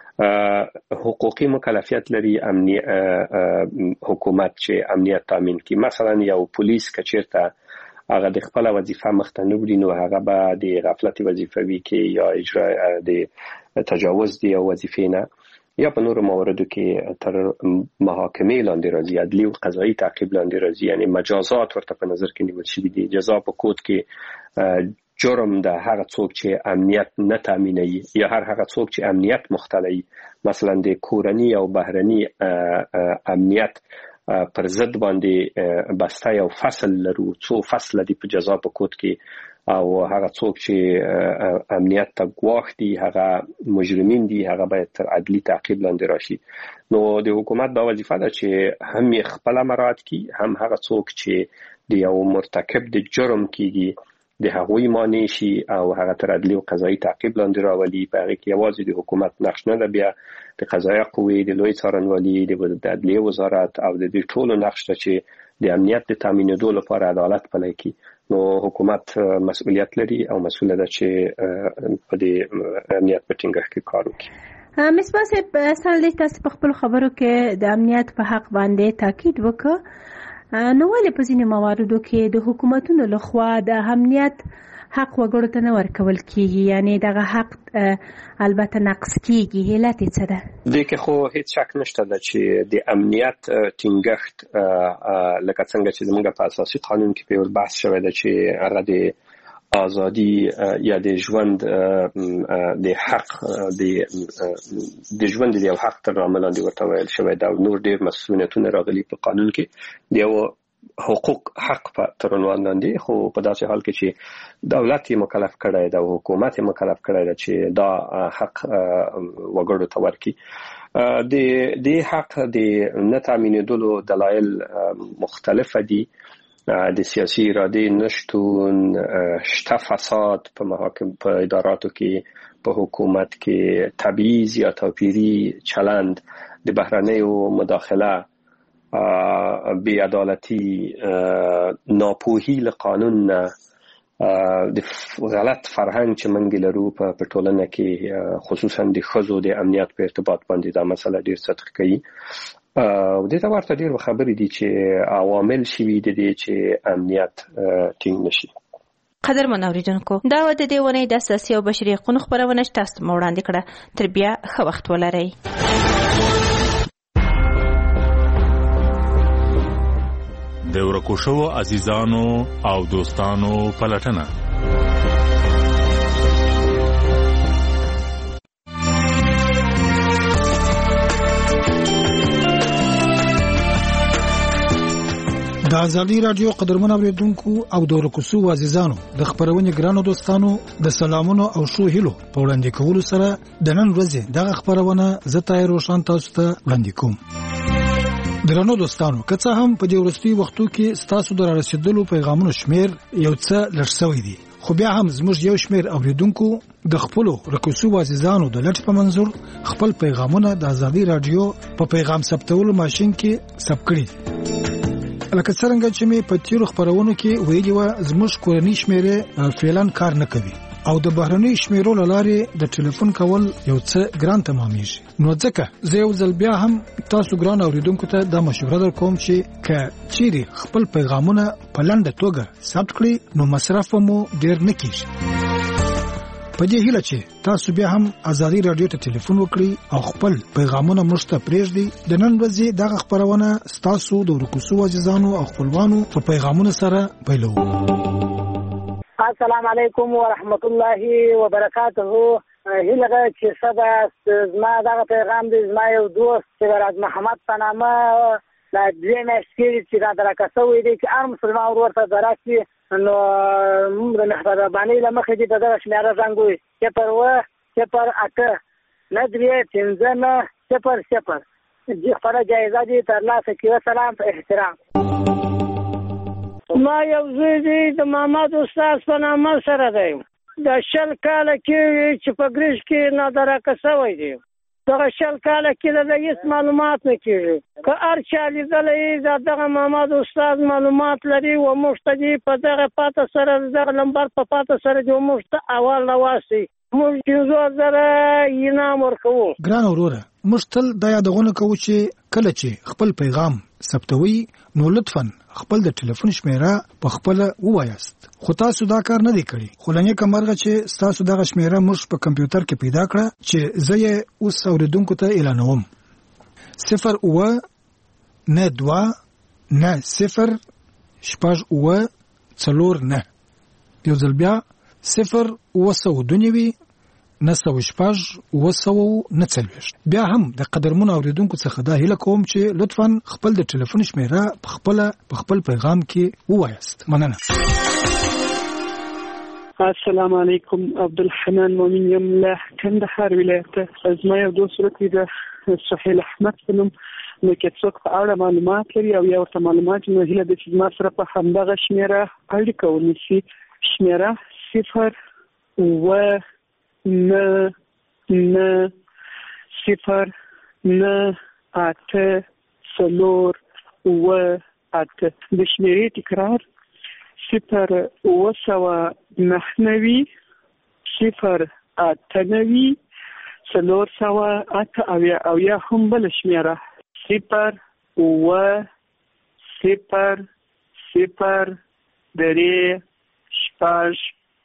حقوقي مکلفیت لري امنی حکومت چې امنیت تامین کوي. مثلا یو پولیس که چیرته هغه د خپل وظیفه مخته نه وړي نو هغه به د غفلت وظیفوي کې یا اجرا د تجاوز دی او وظیفې نه، یا په نورو مواردو کې تر محاکمې لاندې راځي، عدلي او قضایي تعقیب لاندې راځي، یعنی مجازات ورته په نظر کې نیول شوي دي. جزا په کود کې جرم د هغه څوک چې امنیت نه تامینوي یا هر هغه څوک چې امنیت مختلوي، مثلا د کورني او بهرني امنیت پر ضد باندې بسته یو فصل لرو، څو فصل دي په جزا په کود کې، او هغه څوک چې امنیت ته ګواښ دي، هغه مجرمین دي، هغه باید تر عدلي تعقیب لاندې راشي. نو د حکومت دا وظیفه ده چې هم یې خپل مراعات کړي، هم هغه څوک چې د یو مرتکب د جرم کیږي د هغوی مانع شي او هغه تر عدلي او قضایي تعقیب لاندې راولي. په هغه کې یوازې د حکومت نقش نه ده، بیا د قضایي قوې، د لوی څارنوالي، د عدلیې وزارت او د دې ټولو نقش ده چې د امنیت د تامینېدو لپاره عدالت پلی کړي. نو حکومت مسؤلیت لري او مسؤل ده چې په دې امنیت په ټینګښت کې کار وکړي. مصباح صاحب، سال تاسو په خپل خبرو کې د امنیت په حق باندې تاکید وکړ، نو ولې په ځینې مواردو کې د حکومتونو لخوا د امنیت حق وګړو ته نه ورکول کیږي، یعنی دغه حق البته نقص کیږي. علت یې څه ده؟ دې کې خو هیڅ شک نشته د چې د امنیت ټینګښت لکه څنګه چې زموږ په اساسي قانون کې په بحث شوی دی چې هغه د ازادي یا د ژوند د حق د د ژوند د یو حق تر عمل لاندې ورته ویل شوی دا نور ډیر مسؤلیتونه راغلي په قانون کې د یو حقوق حق په تر عنوان لاندې، خو په داسې حال کې چې دولت یې مکلف کړی دی او حکومت یې مکلف کړی دی چې دا حق وګړو ته ورکړي. د دې حق د نه تامینېدلو دلایل مختلفه دي، د سیاسي ارادې نشتون، شته فساد په محاکم په اداراتو کې، په حکومت کې تبعیض یا توپیری چلند، د بهرنیو مداخله، بی عدالتی، ناپوهی له قانون نه، د غلط فرهنګ چې منګ لرو په ټولنه کې خصوصا د ښځو د امنیت په ارتباط باندې دا مسله ډیر سطح کوي. او دې ته ورته ډیر خبرې دي چې عوامل شوي دي چې امنیت ټینګ نشي. قدرمن اوریدونکو، دا و د دې ونې د اساسي او بشري حقوقو خبرونه تاسو ته وړاندې کړه. تر بیا ښه وخت ولرئ. د ورکو شوو عزیزانو او دوستانو پلټنه. د ازادي رادیو قدرمن اوریدونکو او د ورکو شوو عزیزانو د خبرونې ګرانو دوستانو د سلامونو او شو هیلو په وړاندې کولو سره د نن ورځې دغه خبرونه زه تای روشن تاسو ته وړاندې کوم. درنو دوستانو، که څه هم په دې ورستي وختو کې ستاسو د رسیدلو پیغامونو شمیر یو څه لږ شوی دی، خو بیا هم زموږ یو شمیر اوریدونکو د خپل رکوسو عزیزانو د لټ په منظور خپل پیغامونه د ازادي رادیو په پیغام ثبتولو ماشين کې ثبت کړي. لکه څنګه چې مې په تیرو خبرونو کې ویلي و، زموږ کورنۍ شمیره فعلا کار نه کوي او د بهرنۍ شمیرو لاره د ټلیفون کول یو څه ګران تمامېږي. نو ځکه زه یو ځل بیا هم تاسو ګران اوریدونکو ته دا مشوره درکوم چې که چیرې خپل پیغامونه په لنډه توګه ثبت کړئ نو مصرف مو ډیر نه کیږي. په دې هیله چې تاسو بیا هم ازادي رادیو ته ټلیفون وکړئ او خپل پیغامونه موږ ته پرېږدئ. د نن ورځې دغه خبرونه ستاسو د ورکوسو عزیزانو او خپلوانو په پیغامونو سره پیلو. السلام علیکم ورحمت الله وبرکاته. هیله چې سبا زما دغه پیغام دی زما یو دوست چې راز محمد په نامه د دې مشکل چې دا درکاسوي دی چې هر مسلمان ورته دراسي نو موږ نه خبربانی له مخې دې په دغه شمیره زنګوي چې پر و چې پر اته نه درې پنځه نه صفر صفر دې خبره جایزه دي ترلاسه کړئ. سلام په احترام. ما یو زوی دی د محمد استاد په نامه سره دی، د شل کاله کې چې په ګریش کې نادرکه شوی دی. دغه شل کاله کې د هیڅ معلومات نه کیږي. که هر چا لیدلی دا دغه محمد استاد معلومات لري و موږ ته دي په دغه پاته سره دغه لمبر په پاته سره دي موږ ته اول راواسي موږ پنځه زره انعام ورکوو. ګران وروره، موږ تل دا یادونه کوو چې کله چې خپل پیغام ثبتوي نو لطفاً خپل د ټلیفون شمیره په خپل ووایاست. خو تاسو دا کار نه دی کړی. خو لنې کومرغه چې تاسو دغه شمیره موږ په کمپیوټر کې پیدا کړه چې زه یې اوس اوریدونکو ته اعلانوم. صفر اوه نه دوه نه صفر شپږ اوه څلور نه. یو ځل بیا صفر اوه سوه دوه نوي نه سوه شپږ اوه سوه نه څلوېښت. بیا هم د قدرمن اوریدونکو څخه دا هیله کوم چې لطفاً خپل د ټلیفون شمیره په خپل په خپل پیغام کې ووایاست. مننه. السلام علیکم. عبدالحنان مومن یم له کندهار ولایت. زما یو دوست ورته د سهیل احمد په نوم نو کې څوک په اړه معلومات لري او یا ورته معلومات نو هیله د چې ما سره په همدغه شمیره اړیکه ونیسي. شمیره صفر اوه نه نه صفر نه اته څلور اوه اته. د شمیرې تکرار صفر اوه سوه نهه نوي صفر اته نوي څلور سوه اته اویا او یا هم بله شمیره صفر اوه صفر صفر درې شپږ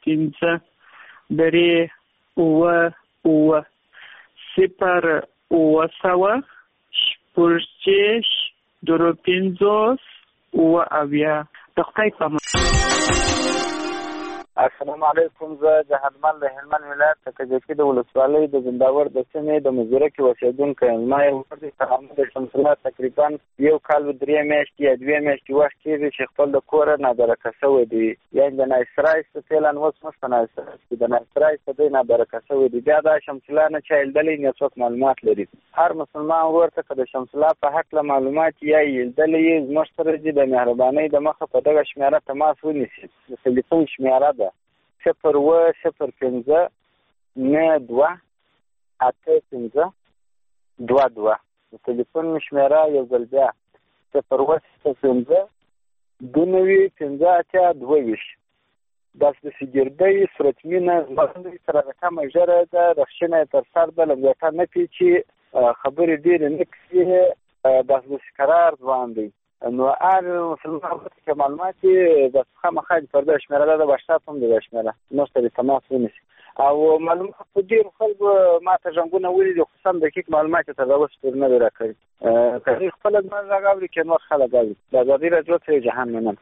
پنځه درې اوه اوه صفر اوه سوه شپږ شش درې پنځوس اوه اویا د خدای په امان. السلام علیکم. زه د هلمند د هلمند ولایت د کجکي د ولسوالۍ د زنداور د سیمې د مزدوره کې اوسېدونکی یم. زما یو ورور دی ترامه د شمس الله تقریبا یو کال و درې میاشتې یا دوې میاشتې وخت کېږي چې خپل د کوره نابرکه شوی دی. یعنې د نایسترایس فعلا اوس موږ په نایسترایس کې د نایسترایس په دی نابرکه شوی دی. بیا دا شمس الله نه چا لیدلی نه څوک معلومات لري. هر مسلمان ورور ته که د شمس الله په هکله معلومات یا یې لیدلی یې زموږ سره دي د مهربانۍ د مخه په دغه شمېره تماس ونیسي. د تلیفون شمېره ده صفر اوه صفر پنځه نه دوه اته پنځه دوه دوه. د تلیفون شمېره یو ځل بیا صفر اوه صفر پنځه دوه نوي پنځه اتیا دوه ویشت. داسې داسې ګردۍ صورتمینه زما سره د کمه ژره ده، رخشنه یې تر سر ده، لمګټه نه پیچي، خبرې ډېرې نه کوي، داسې داسې قرار ځوان دی. نو هر مسلمان ورته چې معلومات یې د خامخا د پر دغه شمېره ده، د وټساپ هم دغه شمېره موږ سره تماس ونیسي. او معلومات په ډېرو خلکو ما ته ژوندونه ولیدي، خو سم دقیق معلومات یې تر اوسه پورې نه دي راکړي. که دوی خپله زما غږ اوري که نور خلک اوري. د ازادي راډیو څخه جهان منم.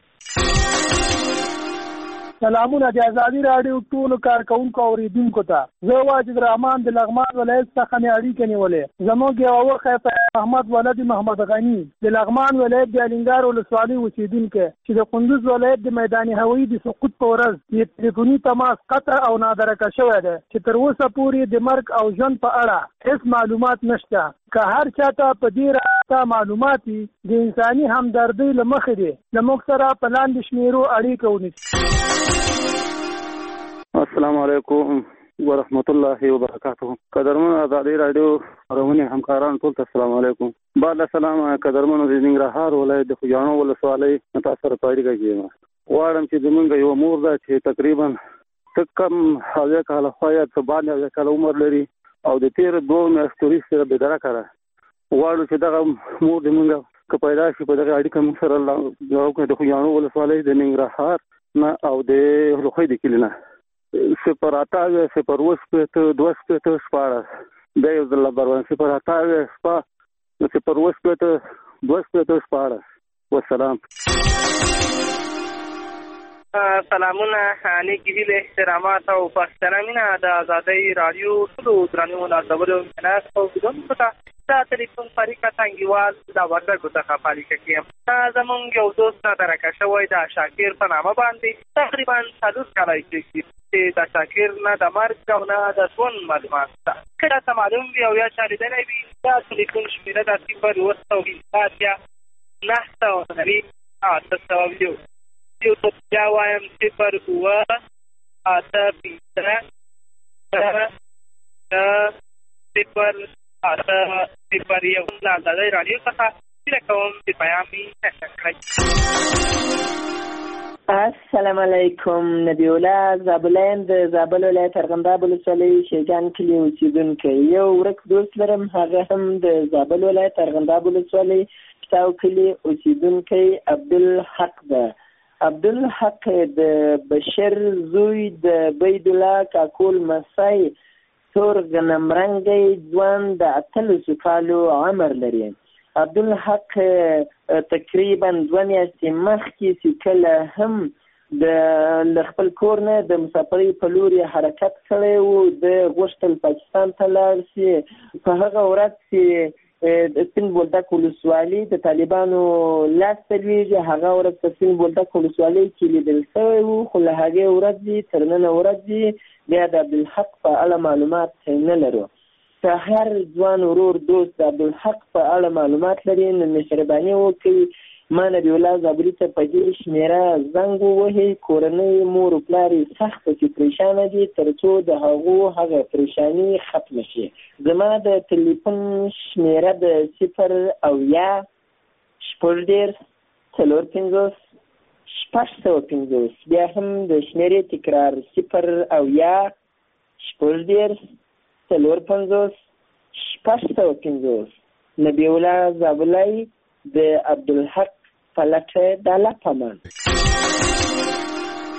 سلامونه د ازادي راډیو ټولو کارکونکو اوریدونکو ته. زه واجد رحمان د لغمان ولایت څخه مې اړیکه نیولې. زموږ یو وخت احمد ولد محمد غني د لغمان ولایت د الینګار ولسوالۍ اوسېدونکی چې د کندوز ولایت د میدان هوایي د سقوط په ورځ یې تلیفوني تماس قطع او نادرکه شوی دی چې تر اوسه پورې د مرګ او ژوند په اړه هیڅ معلومات نشته. که هر چاته په دې راسته معلومات وي د انساني همدردۍ له مخې دی له موږ سره په لاندې شمېرو اړیکه ونیسي. السلام علیکم ورحمت الله وبرکاته. قدرمن ازادي راډیو خبرونه همکاران ټول ته السلام علیکم. بعد السلام قدرمن د ننګرهار ولایت د خوجانو ولسوالۍ متاثر پاړیږي کېما. واړم چې زمونږ یو مور ده چې تقریبا تکم هغه کال خویا ته باندې هغه کال عمر لري او د تیر دوه میاشتې وروسته به درا کړه. واړو چې دغه مور د مونږ که پیدا شي په دغه اړیکه موږ سره یو د خوجانو ولسوالۍ د ننګرهار نه او د لوخۍ د کلینه صفر اتاوی صفر وشپېته دوه شپېته شپاړس بیا یو ځل بروان صفر اتاوی شپه صفر وشپېته دوه شپېته شپاړس. والسلام. سلامونه نیکې هیلې احترامات او پښتنامینه د ازادۍ راډیو ټولو درنو نازولو مینات اوریدونکو ته دا تلیفون فریقه څنګهوال دا وردګو څخه فاریقه کې یم. زمونږ یو دوست نادرکه شوی د شاکر په نامه باندې تقریبا څلور کاله کېږي چې د شاکر نه د مرګ او نه د ژوند معلومات شته. که راته معلوم وي او یا چا لیدلی وي دا تلیفون شمېره ده صفر اوه سوه پنځه اتیا نهه سوه نوي اته سوه یو. یو څه بیا وایم صفر اوه اته پنځه صفر اته صفر یو. د ازادۍ راډیو څخه هیله کوم چې پیام مې نشر کړئ. السلام علیکم. نبی الله زابلین د زابل ولایت ارغنداب ولسوالۍ شیګان کلي اوسېدونکی. یو ورک دوست لرم، هغه هم د زابل ولایت ارغنداب ولسوالۍ پټاو کلي اوسېدونکی عبدالحق ده. عبدالحق د بشر زوی د بیدالله کاکول مسای تور غنمرنګی ځوان د اتلسو کالو عمر لري. عبدالحق تقریبا دوه میاشتې مخکې چې کله هم د خپل کور نه د مسافرۍ په لور یې حرکت کړی و، د غوښتل پاکستان ته لاړ شي. په هغه ورځ چې د سپین بولدک ولسوالۍ د طالبانو لاسته لوېږي، هغه ورځ په سپین بولدک ولسوالۍ کې لیدل شوی و، خو له هغې ورځې تر ننه ورځې بیا د عبدالحق په اړه معلومات نه لرو. که هر ځوان ورور دوست د عبدالحق په اړه معلومات لري نو مهرباني وکړئ ما نبی الله زابلي ته په دې شمېره زنګ ووهئ. کورنۍ مور و پلار یې سخته چې پریشانه دي تر څو د هغو هغه پریشاني ختمه شي. زما د تلیفون شمېره د صفر اویا شپږ دېرش څلور پنځوس شپږ سوه پنځوس. بیا هم د شمېرې تکرار صفر اویا شپږ دېرش څلور پنځوس شپږ سوه پنځوس. نبی الله زابلی د عبدالحق په لټه د الله په امان.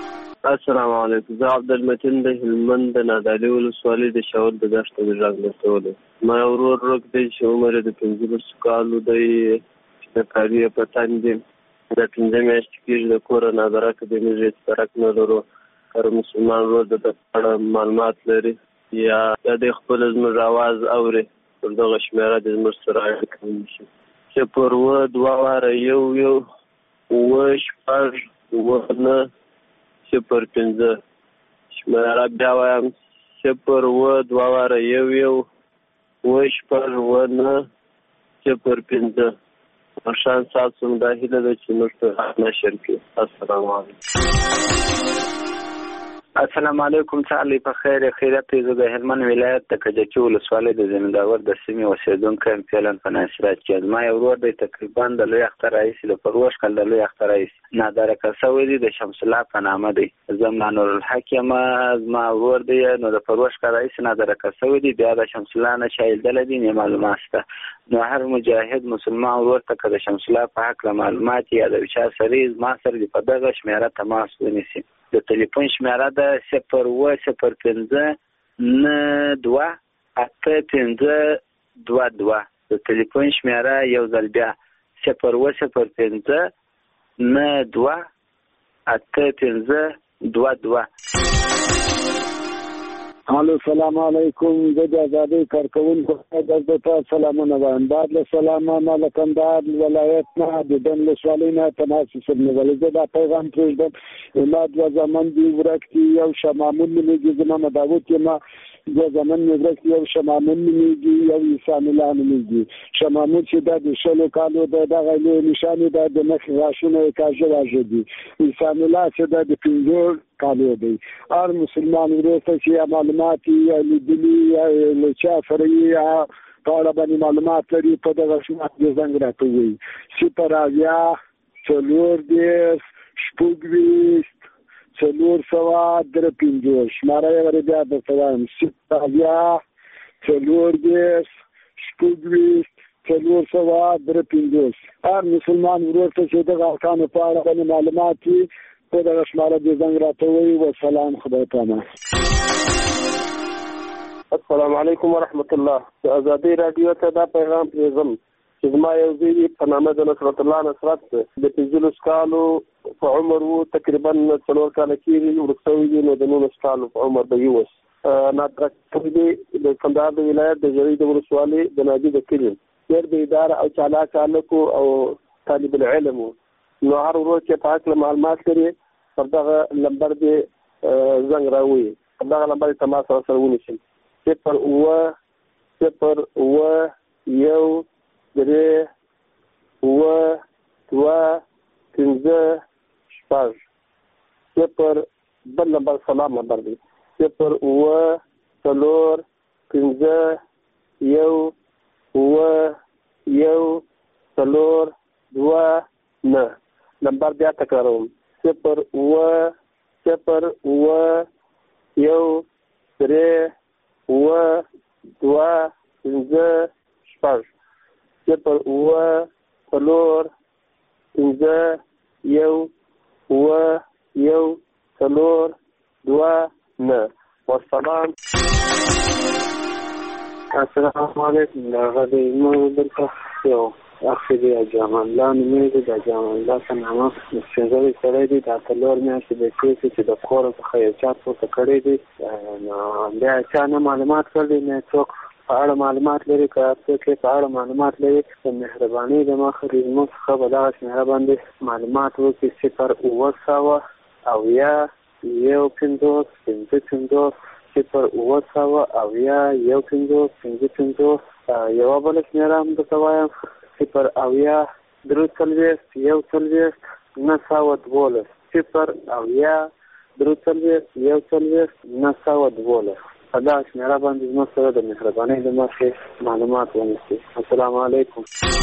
السلام علیکم. زه عبدالمتین د هلمند د نادعلي ولسوالۍ د شاول د دښته د ژغ درته. ما ورور روک دی چې عمر د پنځلسو کالو دی، د کاري په تن دی، د پنځه میاشتې کېږي د کوره نادره اکاډمي هېڅ فرق نه لرو. هر مسلمان ورور د ده په اړه معلومات لري یا د خپل زموږ اواز اوري، پر دغه شمېره د زموږ سره اړیکه ونیسي. صفر اووه دوه واره یو یو اووه شپږ اووه نه صفر پنځه. شمېره بیا وایم، صفر اووه دوه واره یو یو اووه شپږ اووه نه صفر پنځه. مشان ستاسو دا هیله ده چې موږ ته نشر کړي. السلام علیکم. السلام علیکم. تعالی په خیر خیرت. زه د هلمند ولایت د کجکي ولسوالۍ د زمینداور د سیمې اوسیدونکی یم. فعلا په ناصرات کې زما یو ورور دی، تقریبا د لوی اختر رئیس د پروش کال د لوی اختر رئیس نادرکه شوی دی، د شمس الله په نامه دی. زما نور الحق یم، زما ورور دی، نو د پروش کال رئیس نادرکه شوی دی، بیا د شمس الله نه شایل دل دي نه معلومات شته. نو هر مجاهد مسلمان ورور ته که د شمس الله په حق معلومات یا د چا سره زما سره په دغه شمېره تماس ونیسي. د ټلیفون شمېره ده صفر اووه صفر پنځه نه دوه اته پنځه دوه دوه. د ټلیفون شمېره یو ځل بیا صفر اووه صفر پنځه نه دوه اته پنځه دوه دوه. الو سلام علیکم. زه د ازادۍ کارکوونکو ته سلامونه وایم. بعد له سلامه ما له کندهار ولایت نه د دن ولسوالۍ نه تماس وسنولی. زه دا پیغام پرېږدم، ما دوه زامن دي ورک دي، یو شمامون نومېږي، زما مداوت یم، دوه زامن مې ورک دي، یو شمامون نومېږي، یو عیسان الله نومېږي. شمامون چې دا د شلو کالو د دغه لوی نښانې ده، د مخ غاښونه یې کاږه واږه دي. عیسان الله چې دا د پنځو کالو دی. هر مسلمان ورور ته چې معلومات یا لیدلي یا له چا سره یې په اړه باندې معلومات لري، په دغه شمات د زنګ راته ووایي. صفر اویا څلور دېرش شپږویشت څلور سوه درې پنځوس. شماره یې ورې بیا درته وایم، صفر اویا څلور دېرش شپږویشت څلور سوه درې پنځوس. هر مسلمان ورور ته چې دغه ارکانو په اړه باندې معلومات وي، په دغه شماره د زنګ راته ووایي. وسلام، خدای پامان. السلام علیکم ورحمت الله. د ازادۍ راډیو ته دا پیغام پرېږدم چې زما یو زوی په نامه د نصرت الله نصرت د پنځلسو کالو په عمر و، تقریبا څلور کاله کېږي ورک شوی دی، نو د نولسو کالو په عمر به یې اوس نادرک شوی دی. د کندهار د ولایت د ژړۍ د ولسوالۍ د نادي د کلي ډېر د اداره او چالاک هلک او طالب العلم و. نو هر ورور چې په هکله معلومات لري پر دغه لمبر دې زنګ راووایي، پر دغه لمبر یې تماس سره ونیسي. صفر اووه صفر اووه یو درې اووه دوه پنځه شپږ. صفر بل لمبر سلام لمبر دی، صفر اووه څلور پنځه یو اووه یو څلور دوه نه. نمبر بیا تکراروم، صفر اووه صفر اووه یو درې اووه دوه پنځه شپږ. صفر اووه څلور پنځه یو اووه یو څلور دوه نه. والسلام. السلام علیکم. هغه دی موږ دلته یو اخی دی جامان الله نومېږي. د جامان الله په نامه سپېڅلی سړی دی. د څلور میاشتې د کېږي چې د کوره څخه یو چا پورته کړی دی. نو بیا چا نه معلومات کړی، نه څوک په اړه معلومات لري. که څوک یې په اړه معلومات لري، د مهربانۍ د مخه د زموږ څخه به دغه شمېره باندې معلومات وکړي. صفر اووه سوه اویا یو پنځوس پنځه پنځوس. صفر اووه سوه اویا یو پنځوس پنځه پنځوس. یوه بله شمېره هم درته وایم، صفر اویا درې څلوېښت یو څلوېښت نه سوه دولس. صفر اویا درې څلوېښت یو څلوېښت نه سوه دولس. په دغه شمېره باندې زموږ سره د مهربانۍ له مخې معلومات ونیسئ. السلام علیکم.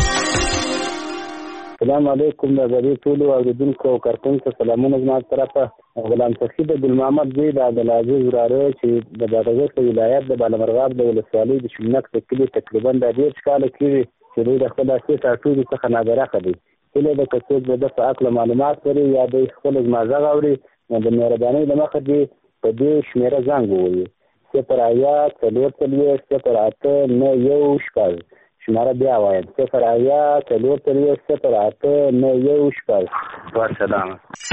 السلام علیکم. د ازادۍ ټولو اورېدونکو او کارکوونکو سلامونه زما طرفه. غلام سخي د ګل محمد زوی د عبدالعزیز وراره چې د بادغیس په ولایت د بالامرغاب د ولسوالۍ د شمنک د کلي تقریبا د دېرش کاله کېږي چې دوی د خپل اصلي ټاټوبي څخه نادرخه دی. هیله ده که څوک د ده په هکله معلومات لري یا دوی خپل زما غږ اوري، د مهربانۍ له مخه دې په دې شمېره زنګ ووهي صفر اویا څلور څلوېښت صفر اته نه یو شپږ. شماره بیا وایم صفر اویا څلور څلوېښت صفر اته نه یو شپږ. والسلام.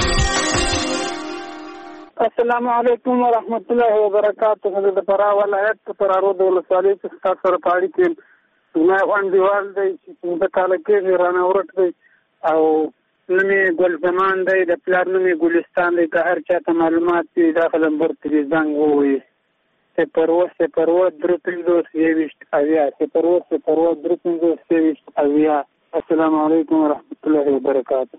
السلام علیکم ورحمت الله وبرکاته. د فراه ولایت فراه رود ولسوالۍ څخه تاسو سره په اړیکه یم. زما انډیوال دی چې پنځه کاله کېږي رانه ورک دی او نوم یې ګل زمان دی، د پلار نوم یې ګلستان دی. که هر چا ته معلومات وي دا نمبر ترې زنګ ووهي صفر اووه صفر اووه درې پنځوس یوویشت اویا صفر اووه صفر اووه درې پنځوس یوویشت اویا. السلام علیکم ورحمت الله وبرکاته.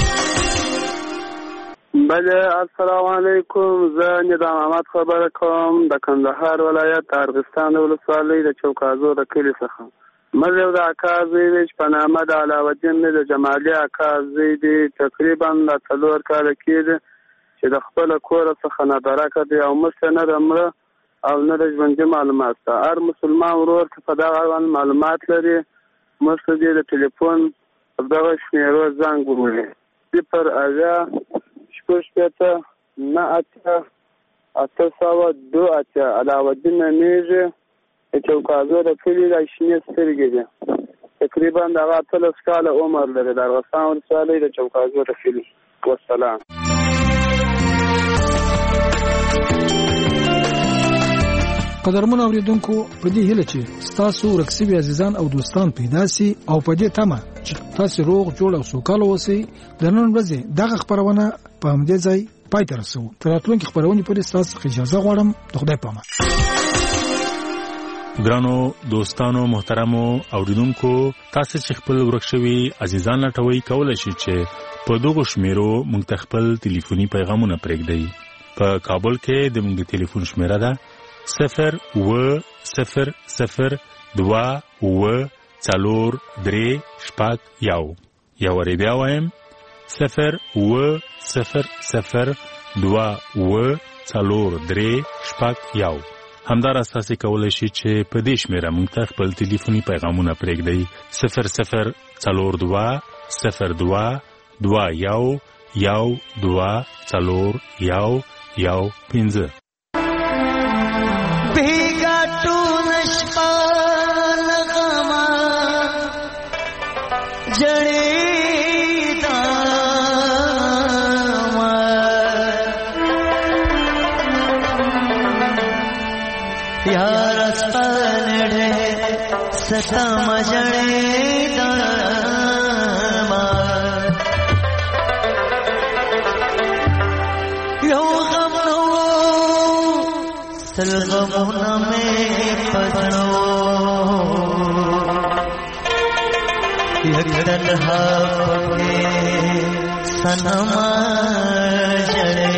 بله السلام علیکم. زه ندام احمد خبره کوم د کندهار ولایت ارغستان ولسوالۍ د چوکازو د کلي څخه. موږ یو د اکا زوی دی چې په نامه د علاوالدین دی، د جمالي اکا زوی دی. تقریبا د څلور کاله کېږي چې د خپله کوره څخه نادرکه دی او موږ نه د مړه او نه د ژوندي معلومات ته. هر مسلمان ورور که په دغه اړوند معلومات لري موږ ته دې د ټلیفون په دغه شمېرو زنګ ووهي صفر اویا شپږ شپېته نه اتیا اته سوه دوه اتیا. علاوالدین نومېږي، د چوکازو د کلي د شنې سترګې دي. تقریبا دغه اتلس کاله عمر لري. د ارغستان ولسوالۍ د چوکازو د کلي. والسلام. قدرمن اوریدونکو په دې هیله چې تاسو ورکسبي عزیزان او دوستان پیدا سي او په دې تمه چې تاسو روغ جوړ او سوکاله اوسئ. د نن ورځې دغه خبرونه په همدې ځای پای ته رسو. تر راتلونکي خبرونه پورې تاسو اجازه غواړم. د خدای په امان. ګرانو دوستانو محترمو اوریدونکو، تاسو چې خپل ورکشوي عزیزان لټوي کولای شئ چې په دغه شمیرو موږ ته خپل ټلیفوني پیغامونه پرېږدئ. په کابل کې د موږ ټلیفون شمیره ده صفر اوه صفر صفر دوه اوه څلور درې شپږ یو. یو وری بیا وایم صفر اوه صفر صفر دوه اوه څلور درې شپږ یو. همدارس تاسو کولای شئ چې په دې شمیره موږ ته خپل ټلیفوني پیغامونه پرېږدئ صفر صفر څلور دوه صفر دوه دوه یو یو دوه څلور یو یو پنځه. सता मजड़े दामा यो गम नो सल गमों में पसनो यकदन हाफ़े सनमा जड़े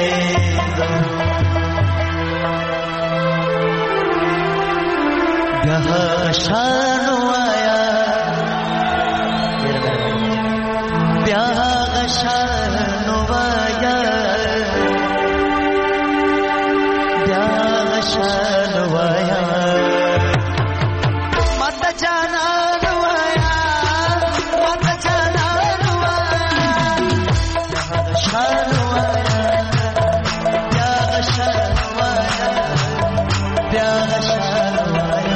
शानो आया प्यार शानो आया प्यार शानो आया मत जाना आया मत जाना प्यार शानो आया प्यार शानो आया प्यार शानो आया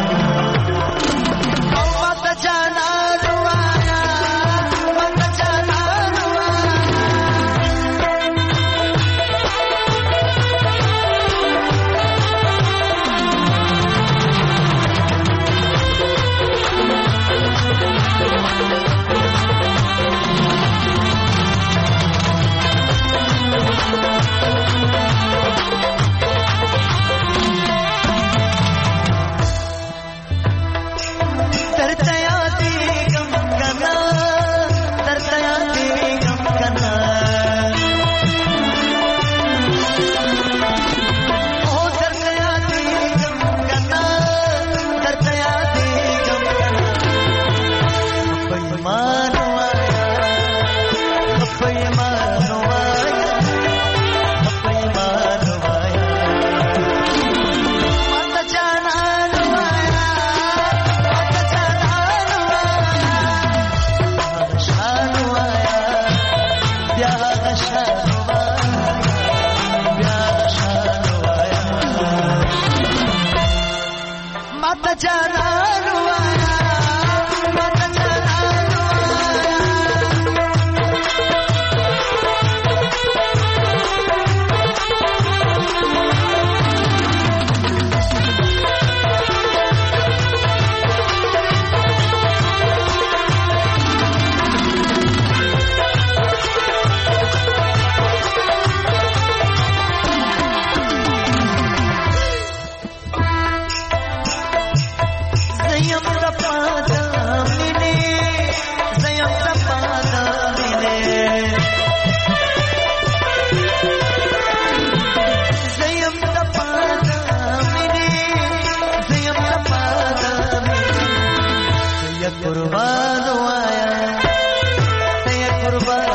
जाना रुआया मत जाना रुआया جانان وایا ما ته جانان وایا قربان وایا ته قربان